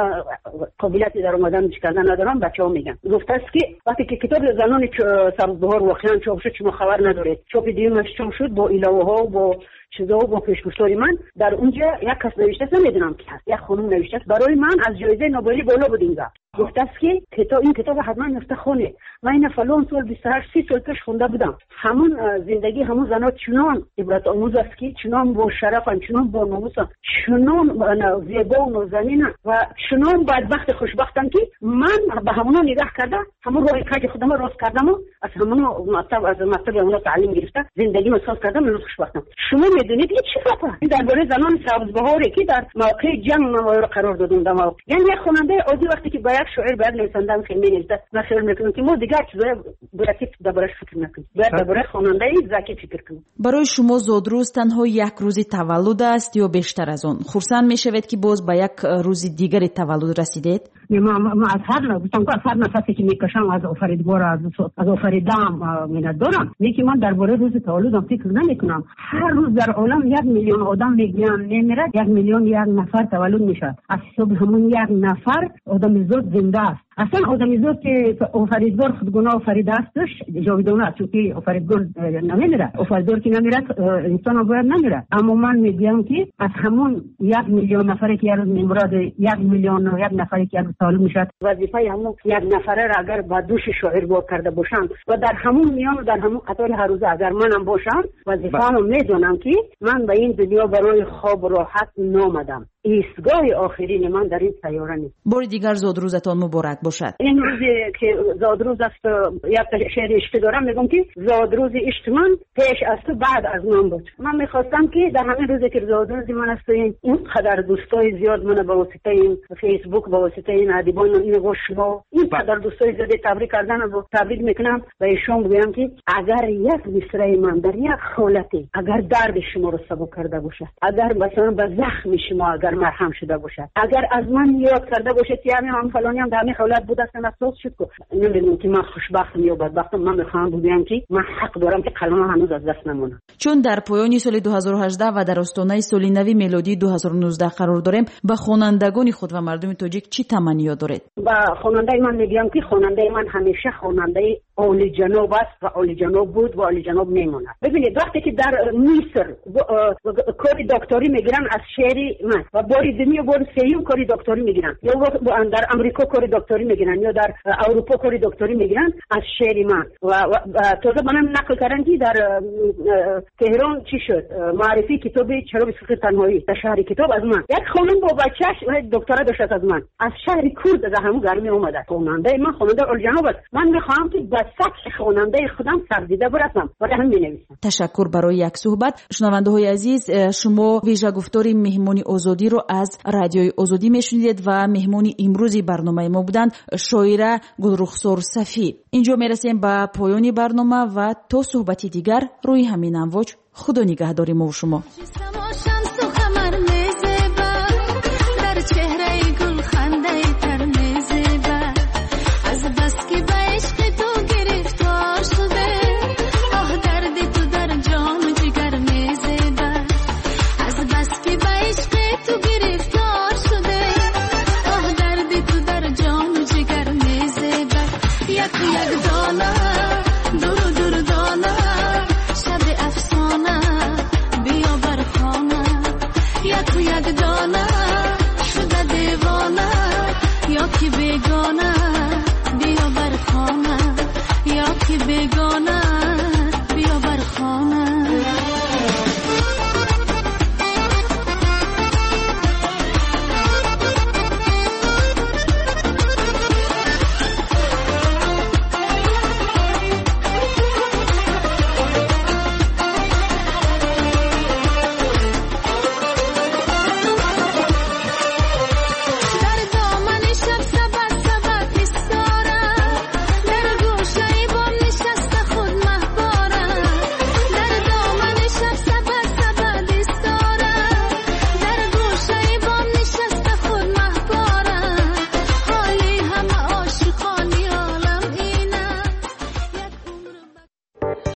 قابلیتی در اومدن کردن ندارم، بچه‌ها میگن. گفته است که وقتی که کتاب زنان سبزبهار واقعا چاپ شد شما خبر ندارید. چاپ دیگه‌اش چاپ شد با الهه ها و با چیزا و با پیشگفتاری من. در اونجا یک کس نوشته است، نمیدونم کی هست، یک خانم نوشته است برای من از جایزه نوبلی بالا بود اینجا. گفته است که کتاب این کتاب حتما نفته خونه. من این فلان سال بیست و هشت سی سال پیش خونده بودم. همون زندگی همون زنات چنان عبرت آموز است که چنان با شرفن، چنان با ناموسن، چنان زیبا و نازنینن و چنان بدبخت خوشبختن که من به همونا نگاه کردم، همون راه کج خودم راست کردم و از همونا مطلب از مطلب همونا تعلیم گرفتم، زندگی مساز کردم، من خوشبختم. شما میدونید این چه خطه؟ درباره زنان سبزبهاری که در موقع جنگ ما قرار دادن دما. یعنی یک خواننده عادی وقتی که با یک شاعر باید نویسنده خیلی نویسه، من خیال میکنم که ما دیگر چیزای برای دربارش فکر نکنیم. باید درباره خواننده زکی فکر کنیم. برای شما زادروز تنها یک روز تولد است یا بیشتر از آن؟ خرسند میشوید که باز با یک روز دیگر تولد رسیدید؟ ما ما از هر گفتم که از هر نفسی که میکشم از آفریدگار از از آفریدم میاد دارم. میگم من درباره روز تولدم فکر نمیکنم. هر روز در عالم یک میلیون آدم میگن نمیره، یک میلیون یک نفر تولد میشه. از حساب همون یک نفر آدم زاد زنده است. اصلا آدمی زاد که آفریدگار خودگونه آفریده استش جاویدانه است، چون که آفریدگار نمیره. آفریدگار که نمیره انسان هم باید نمیره. اما من میگم که از همون یک میلیون نفری که هر روز میمرد، یک میلیون و یک نفری که هر روز تولد میشه، وظیفه همون یک نفره را اگر با دوش شاعر با کرده باشن و در همون میان و در همون قطار هر روز اگر منم باشم، وظیفه رو میدونم که من به این دنیا برای خواب و راحت نامدم. ایستگاه آخرین من در این سیاره نیست. بار دیگر زادروزتان مبارک باشد. این روزی که زادروز است، یک شعر عشق دارم، میگم که زادروز عشق من پیش از تو بعد از من بود. من میخواستم که در همین روزی که زادروز من است، این قدر دوستای زیاد من با واسطه این فیسبوک، با واسطه این ادیبان این و شما این قدر دوستای زیاد تبریک کردن و تبریک میکنم و ایشون بگم که اگر یک مصرع من در یک حالتی اگر درد شما رو سبک کرده باشد، اگر مثلا به زخم شما اگر مرهم شده باشد، اگر از من یاد کرده باشد که همین هم فلانی هم در همین حالت بود است، افسوس شد که نمیدونم که من خوشبختم یا بدبختم. من میخوام بگم که من حق دارم که قلمم هنوز از دست نمونه. چون در پایان سال دو هزار و هجده و در آستانه سال نو میلادی دو هزار و نوزده قرار داریم، به خوانندگان خود و مردم تاجیک چی تمنی دارید؟ با خواننده من میگم که خواننده من همیشه خواننده عالی جناب است و عالی جناب بود و عالی جناب میمونه. ببینید وقتی که در مصر کاری دکتری میگیرن از شعر من و باری دنیا بار سیوم کاری دکتری میگیرن، یا در امریکا کاری دکتری میگیرن یا در اروپا کاری دکتری میگیرن از شعر من و, و, و تازه منم نقل کردن که در تهران چی شد معرفی کتاب چرا فکر تنهایی در شهر کتاب از من. یک خانم با بچه‌اش دکترا داشت از من، از شهر کرد از همون گرمی اومده. خواننده من خواننده عالی جناب است. من میخوام که به سطح خواننده خودم سرزیده برسم و همین مینویسم. تشکر برای یک صحبت. شنونده های عزیز، شما ویژه گفتاری مهمانی آزادی رو از رادیوی آزادی میشنیدید و مهمانی امروزی برنامه ما بودند شاعره گلرخسار صفی. اینجا میرسیم به پایان برنامه و تا صحبت دیگر روی همین امواج خدا نگهداری ما و شما. بیگانه بیا بر خانه